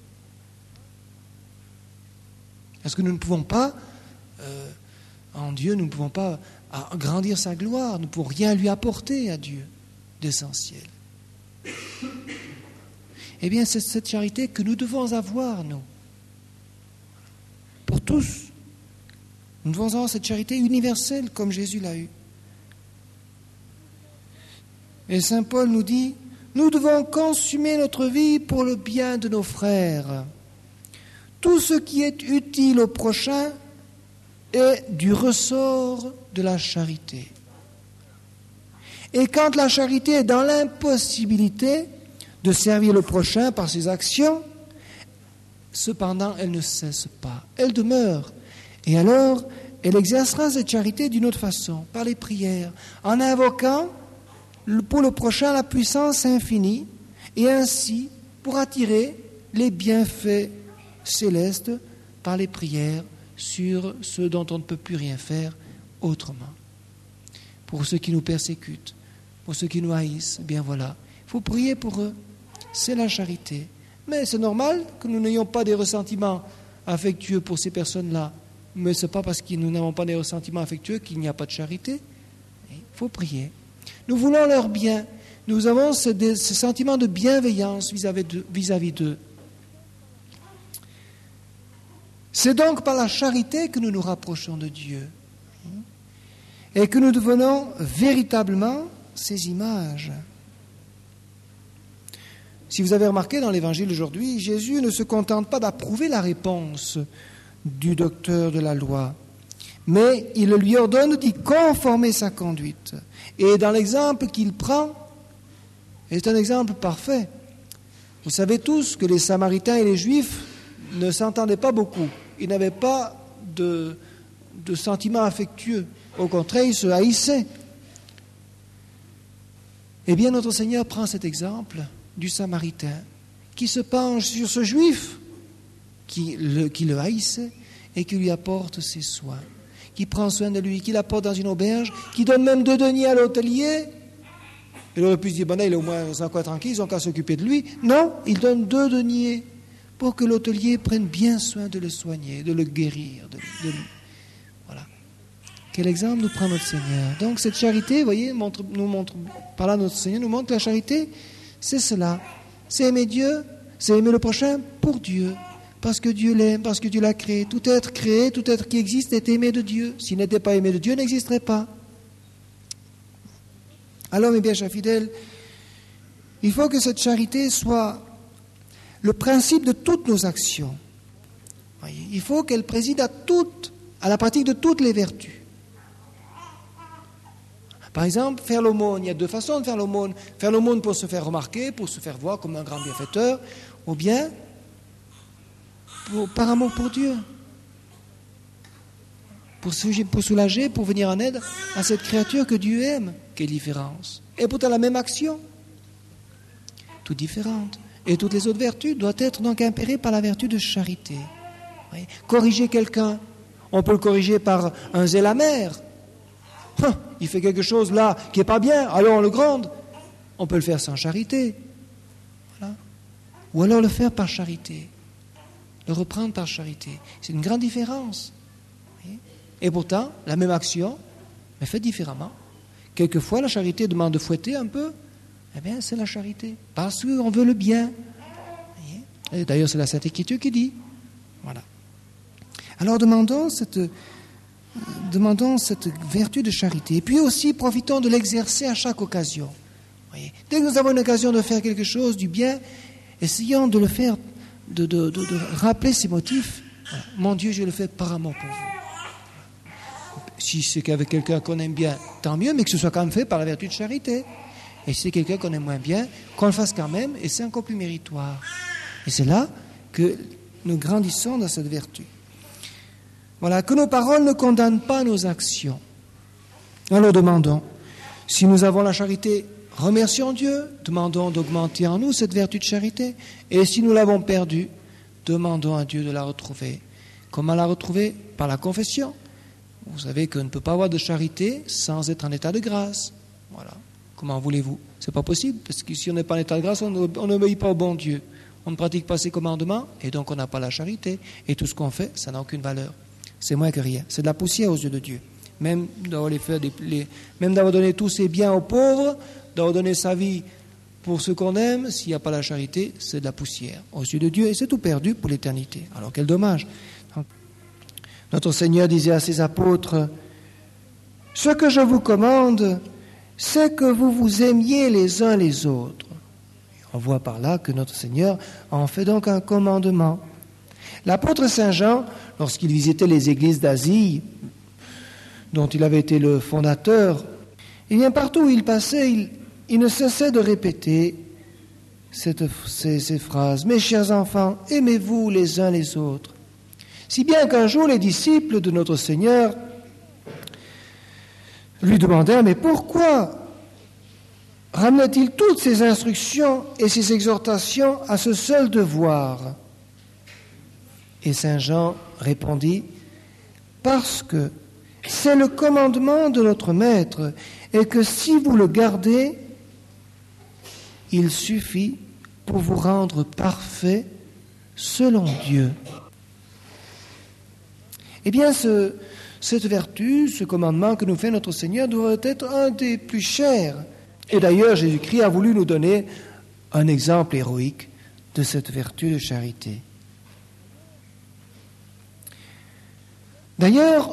Est-ce que nous ne pouvons pas, en Dieu, nous ne pouvons pas grandir sa gloire, nous ne pouvons rien lui apporter à Dieu d'essentiel. Eh bien, c'est cette charité que nous devons avoir, nous. Pour tous. Nous devons avoir cette charité universelle comme Jésus l'a eue. Et Saint Paul nous dit, nous devons consumer notre vie pour le bien de nos frères. Tout ce qui est utile au prochain est du ressort de la charité. Et quand la charité est dans l'impossibilité de servir le prochain par ses actions, cependant elle ne cesse pas, elle demeure. Et alors, elle exercera cette charité d'une autre façon, par les prières, en invoquant pour le prochain la puissance infinie, et ainsi pour attirer les bienfaits célestes par les prières sur ceux dont on ne peut plus rien faire autrement. Pour ceux qui nous persécutent, pour ceux qui nous haïssent, eh bien voilà, il faut prier pour eux. C'est la charité. Mais c'est normal que nous n'ayons pas des ressentiments affectueux pour ces personnes-là. Mais ce n'est pas parce que nous n'avons pas des ressentiments affectueux qu'il n'y a pas de charité. Il faut prier. Nous voulons leur bien. Nous avons ce sentiment de bienveillance vis-à-vis d'eux. C'est donc par la charité que nous nous rapprochons de Dieu. Et que nous devenons véritablement ces images. Si vous avez remarqué dans l'Évangile aujourd'hui, Jésus ne se contente pas d'approuver la réponse du docteur de la loi, mais il lui ordonne d'y conformer sa conduite. Et dans l'exemple qu'il prend, c'est un exemple parfait. Vous savez tous que les Samaritains et les Juifs ne s'entendaient pas beaucoup. Ils n'avaient pas de sentiments affectueux. Au contraire, ils se haïssaient. Eh bien, notre Seigneur prend cet exemple du Samaritain qui se penche sur ce Juif qui le haïssait et qui lui apporte ses soins, qui prend soin de lui, qui l'apporte dans une auberge, qui donne même 2 deniers à l'hôtelier. Il aurait pu se dire, ben là, il est au moins 5 ans tranquille, ils n'ont qu'à s'occuper de lui. Non, il donne 2 deniers pour que l'hôtelier prenne bien soin de le soigner, de le guérir. Voilà. Quel exemple nous prend notre Seigneur. Donc cette charité, vous voyez, par là notre Seigneur nous montre que la charité, c'est cela. C'est aimer Dieu, c'est aimer le prochain pour Dieu. Parce que Dieu l'aime, parce que Dieu l'a créé. Tout être créé, tout être qui existe est aimé de Dieu. S'il n'était pas aimé de Dieu, il n'existerait pas. Alors, mes bien chers fidèles, il faut que cette charité soit le principe de toutes nos actions. Voyez, il faut qu'elle préside à la pratique de toutes les vertus. Par exemple, faire l'aumône, il y a 2 façons de faire l'aumône. Faire l'aumône pour se faire remarquer, pour se faire voir comme un grand bienfaiteur, ou bien par amour pour Dieu. Pour soulager, pour venir en aide à cette créature que Dieu aime. Quelle différence. Et pourtant la même action, toute différente. Et toutes les autres vertus doivent être donc impérées par la vertu de charité. Voyez, corriger quelqu'un, on peut le corriger par un zèle amer. Il fait quelque chose là qui n'est pas bien, alors on le gronde. On peut le faire sans charité. Voilà. Ou alors le faire par charité. Le reprendre par charité. C'est une grande différence. Et pourtant, la même action, mais faite différemment. Quelquefois, la charité demande de fouetter un peu. Eh bien, c'est la charité, parce qu'on veut le bien. Et d'ailleurs, c'est la Sainte Écriture qui dit. Voilà. Alors, demandons cette vertu de charité. Et puis aussi, profitons de l'exercer à chaque occasion. Voyez. Dès que nous avons une occasion de faire quelque chose, du bien, essayons de le faire, de rappeler ces motifs. Voilà. Mon Dieu, je le fais par amour pour vous. Si c'est qu'avec quelqu'un qu'on aime bien, tant mieux, mais que ce soit quand même fait par la vertu de charité. Et si c'est quelqu'un qu'on aime moins bien, qu'on le fasse quand même, et c'est encore plus méritoire. Et c'est là que nous grandissons dans cette vertu. Voilà, que nos paroles ne condamnent pas nos actions. Alors demandons, si nous avons la charité, remercions Dieu, demandons d'augmenter en nous cette vertu de charité. Et si nous l'avons perdue, demandons à Dieu de la retrouver. Comment la retrouver? Par la confession. Vous savez qu'on ne peut pas avoir de charité sans être en état de grâce. Voilà. Comment voulez-vous? C'est pas possible, parce que si on n'est pas en état de grâce, on n'obéit pas au bon Dieu. On ne pratique pas ses commandements, et donc on n'a pas la charité. Et tout ce qu'on fait, ça n'a aucune valeur. C'est moins que rien. C'est de la poussière aux yeux de Dieu. Même d'avoir donné tous ses biens aux pauvres, d'avoir donné sa vie pour ceux qu'on aime, s'il n'y a pas la charité, c'est de la poussière aux yeux de Dieu, et c'est tout perdu pour l'éternité. Alors quel dommage. Donc, notre Seigneur disait à ses apôtres, « Ce que je vous commande, c'est que vous vous aimiez les uns les autres. » On voit par là que notre Seigneur en fait donc un commandement. L'apôtre Saint Jean, lorsqu'il visitait les églises d'Asie, dont il avait été le fondateur, et bien partout où il passait, il ne cessait de répéter ces phrases. « Mes chers enfants, aimez-vous les uns les autres. » Si bien qu'un jour, les disciples de notre Seigneur lui demandèrent, « Mais pourquoi ramenait-il toutes ces instructions et ces exhortations à ce seul devoir ?» Et Saint Jean répondit, « Parce que c'est le commandement de notre Maître, et que si vous le gardez, il suffit pour vous rendre parfait selon Dieu. » Eh bien, cette vertu, ce commandement que nous fait notre Seigneur doit être un des plus chers. Et d'ailleurs, Jésus-Christ a voulu nous donner un exemple héroïque de cette vertu de charité. D'ailleurs,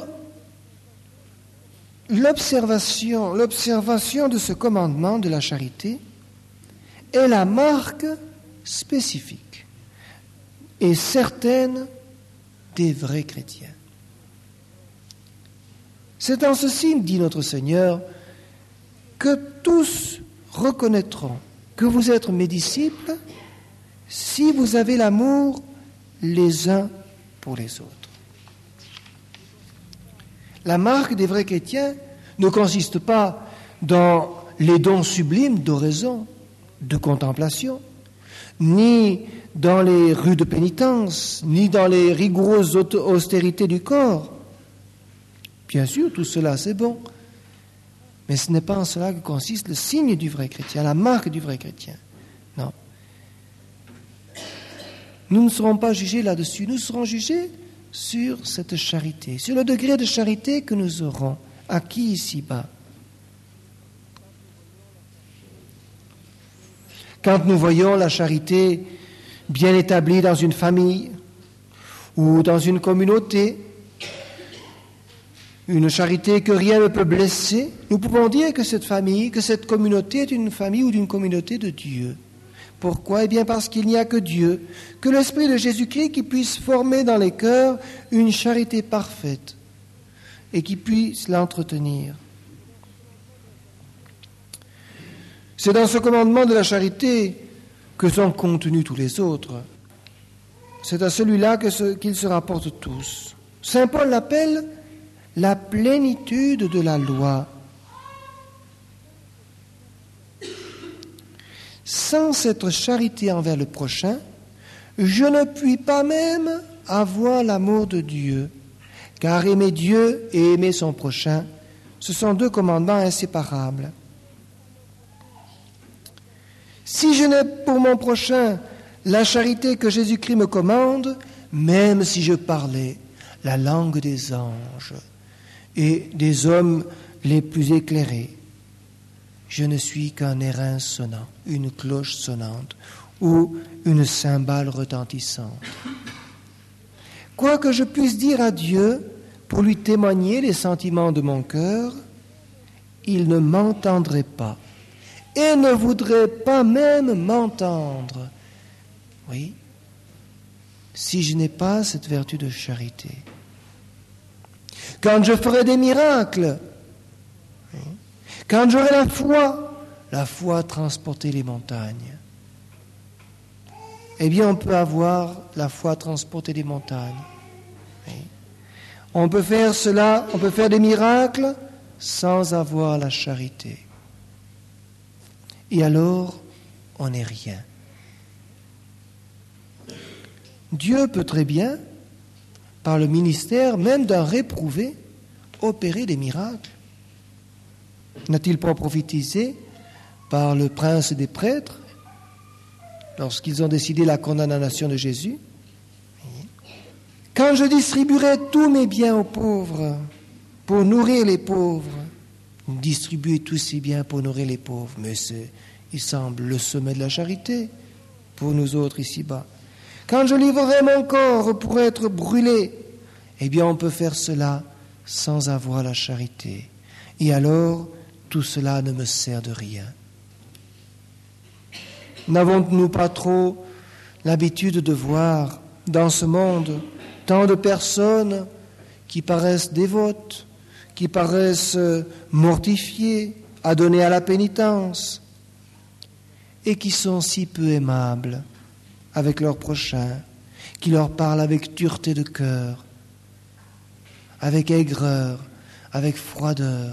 l'observation de ce commandement de la charité est la marque spécifique et certaine des vrais chrétiens. C'est en ceci, dit notre Seigneur, que tous reconnaîtront que vous êtes mes disciples si vous avez l'amour les uns pour les autres. La marque des vrais chrétiens ne consiste pas dans les dons sublimes d'oraison, de contemplation, ni dans les rudes pénitences, ni dans les rigoureuses austérités du corps. Bien sûr, tout cela c'est bon, mais ce n'est pas en cela que consiste le signe du vrai chrétien, la marque du vrai chrétien. Non. Nous ne serons pas jugés là-dessus, nous serons jugés sur cette charité, sur le degré de charité que nous aurons acquis ici-bas. Quand nous voyons la charité bien établie dans une famille ou dans une communauté, une charité que rien ne peut blesser, nous pouvons dire que cette famille, que cette communauté est une famille ou une communauté de Dieu. Pourquoi? Eh bien parce qu'il n'y a que Dieu, que l'Esprit de Jésus-Christ qui puisse former dans les cœurs une charité parfaite et qui puisse l'entretenir. C'est dans ce commandement de la charité que sont contenus tous les autres. C'est à celui-là qu'ils se rapportent tous. Saint Paul l'appelle la plénitude de la loi. Sans cette charité envers le prochain, je ne puis pas même avoir l'amour de Dieu, car aimer Dieu et aimer son prochain, ce sont deux commandements inséparables. Si je n'ai pour mon prochain la charité que Jésus-Christ me commande, même si je parlais la langue des anges et des hommes les plus éclairés, je ne suis qu'un airain sonnant, une cloche sonnante ou une cymbale retentissante. Quoi que je puisse dire à Dieu pour lui témoigner les sentiments de mon cœur, il ne m'entendrait pas et ne voudrait pas même m'entendre. Oui, si je n'ai pas cette vertu de charité. Quand je ferai des miracles, quand j'aurai la foi transporter les montagnes. Eh bien, on peut avoir la foi transporter les montagnes. On peut faire cela, on peut faire des miracles sans avoir la charité. Et alors, on n'est rien. Dieu peut très bien, par le ministère même d'un réprouvé, opérer des miracles. N'a-t-il pas prophétisé par le prince des prêtres lorsqu'ils ont décidé la condamnation de Jésus? Quand je distribuerai tous mes biens aux pauvres pour nourrir les pauvres, distribuer tous ces biens pour nourrir les pauvres, mais il semble le sommet de la charité pour nous autres ici-bas. Quand je livrerai mon corps pour être brûlé, eh bien on peut faire cela sans avoir la charité. Et alors, tout cela ne me sert de rien. N'avons-nous pas trop l'habitude de voir dans ce monde tant de personnes qui paraissent dévotes, qui paraissent mortifiées, adonnées à la pénitence, et qui sont si peu aimables avec leurs prochains, qui leur parlent avec dureté de cœur, avec aigreur, avec froideur.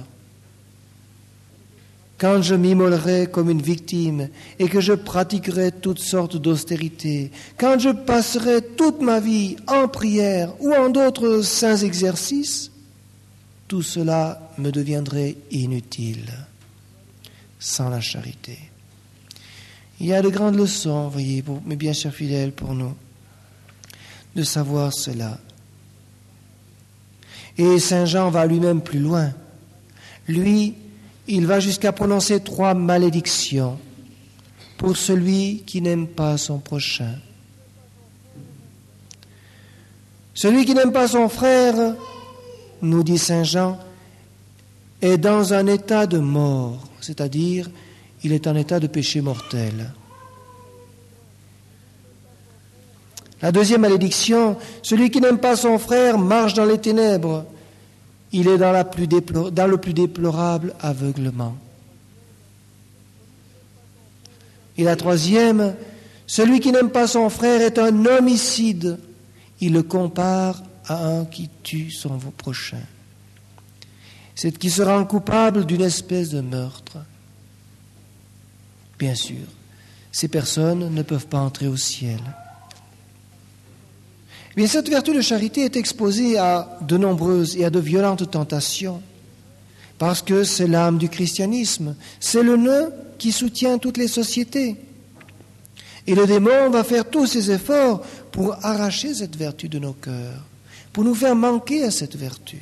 Quand je m'immolerai comme une victime et que je pratiquerai toutes sortes d'austérités, quand je passerai toute ma vie en prière ou en d'autres saints exercices, tout cela me deviendrait inutile sans la charité. Il y a de grandes leçons, voyez, mes bien chers fidèles, pour nous, de savoir cela. Et Saint Jean va lui-même plus loin. Lui, il va jusqu'à prononcer 3 malédictions pour celui qui n'aime pas son prochain. Celui qui n'aime pas son frère, nous dit Saint Jean, est dans un état de mort, c'est-à-dire il est en état de péché mortel. La 2e malédiction, celui qui n'aime pas son frère marche dans les ténèbres. Il est dans le plus déplorable aveuglement. Et la 3e, celui qui n'aime pas son frère est un homicide. Il le compare à un qui tue son prochain. C'est qui se rend coupable d'une espèce de meurtre. Bien sûr, ces personnes ne peuvent pas entrer au ciel. Mais cette vertu de charité est exposée à de nombreuses et à de violentes tentations, parce que c'est l'âme du christianisme, c'est le nœud qui soutient toutes les sociétés. Et le démon va faire tous ses efforts pour arracher cette vertu de nos cœurs, pour nous faire manquer à cette vertu.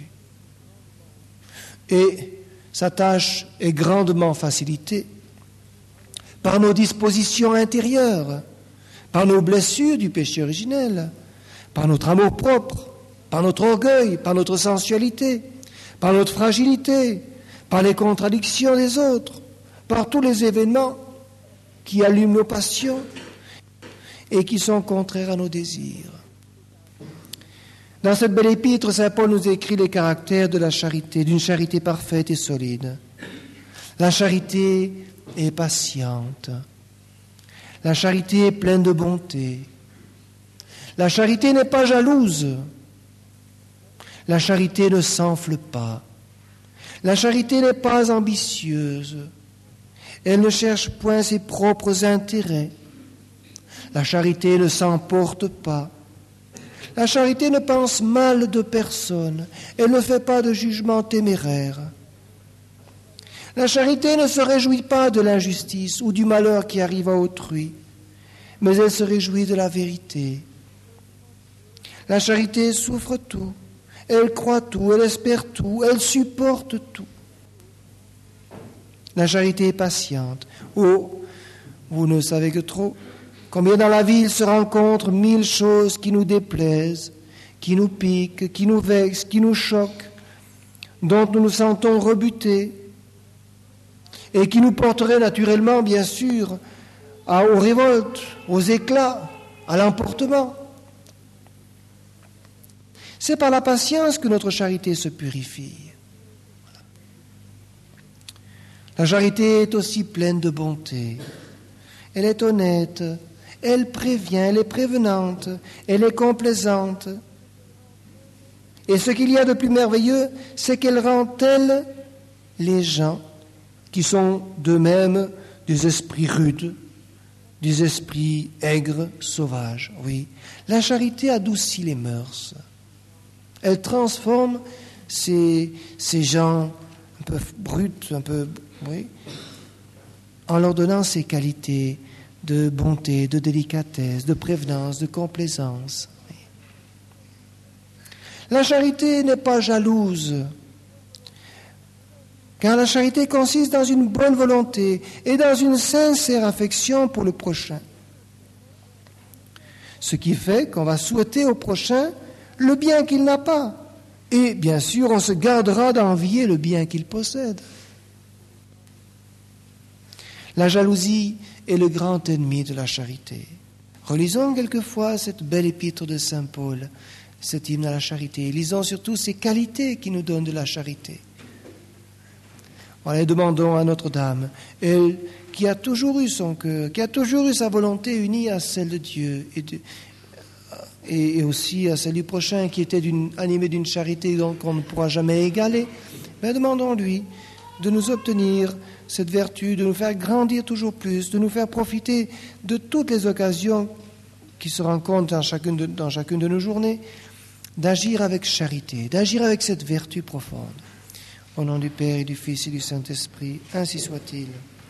Et sa tâche est grandement facilitée par nos dispositions intérieures, par nos blessures du péché originel, par notre amour-propre, par notre orgueil, par notre sensualité, par notre fragilité, par les contradictions des autres, par tous les événements qui allument nos passions et qui sont contraires à nos désirs. Dans cette belle épître, saint Paul nous écrit les caractères de la charité, d'une charité parfaite et solide. La charité est patiente. La charité est pleine de bonté. La charité n'est pas jalouse. La charité ne s'enfle pas. La charité n'est pas ambitieuse. Elle ne cherche point ses propres intérêts. La charité ne s'emporte pas. La charité ne pense mal de personne. Elle ne fait pas de jugement téméraire. La charité ne se réjouit pas de l'injustice ou du malheur qui arrive à autrui, mais elle se réjouit de la vérité. La charité souffre tout, elle croit tout, elle espère tout, elle supporte tout. La charité est patiente. Oh, vous ne savez que trop. Combien dans la vie il se rencontre 1000 choses qui nous déplaisent, qui nous piquent, qui nous vexent, qui nous choquent, dont nous nous sentons rebutés, et qui nous porteraient naturellement, bien sûr, aux révoltes, aux éclats, à l'emportement. C'est par la patience que notre charité se purifie. La charité est aussi pleine de bonté. Elle est honnête, elle prévient, elle est prévenante, elle est complaisante. Et ce qu'il y a de plus merveilleux, c'est qu'elle rend tels les gens qui sont d'eux-mêmes des esprits rudes, des esprits aigres, sauvages. Oui, la charité adoucit les mœurs. Elle transforme ces gens un peu bruts, un peu, oui, en leur donnant ces qualités de bonté, de délicatesse, de prévenance, de complaisance. La charité n'est pas jalouse, car la charité consiste dans une bonne volonté et dans une sincère affection pour le prochain. Ce qui fait qu'on va souhaiter au prochain le bien qu'il n'a pas. Et bien sûr, on se gardera d'envier le bien qu'il possède. La jalousie est le grand ennemi de la charité. Relisons quelquefois cette belle épître de saint Paul, cet hymne à la charité. Lisons surtout ces qualités qui nous donnent de la charité. Voilà, et demandons à Notre-Dame, elle qui a toujours eu son cœur, qui a toujours eu sa volonté unie à celle de Dieu et aussi à celle du prochain, qui était animée d'une charité qu'on ne pourra jamais égaler, mais demandons-lui de nous obtenir cette vertu, de nous faire grandir toujours plus, de nous faire profiter de toutes les occasions qui se rencontrent dans chacune de nos journées, d'agir avec charité, d'agir avec cette vertu profonde. Au nom du Père et du Fils et du Saint-Esprit, ainsi soit-il.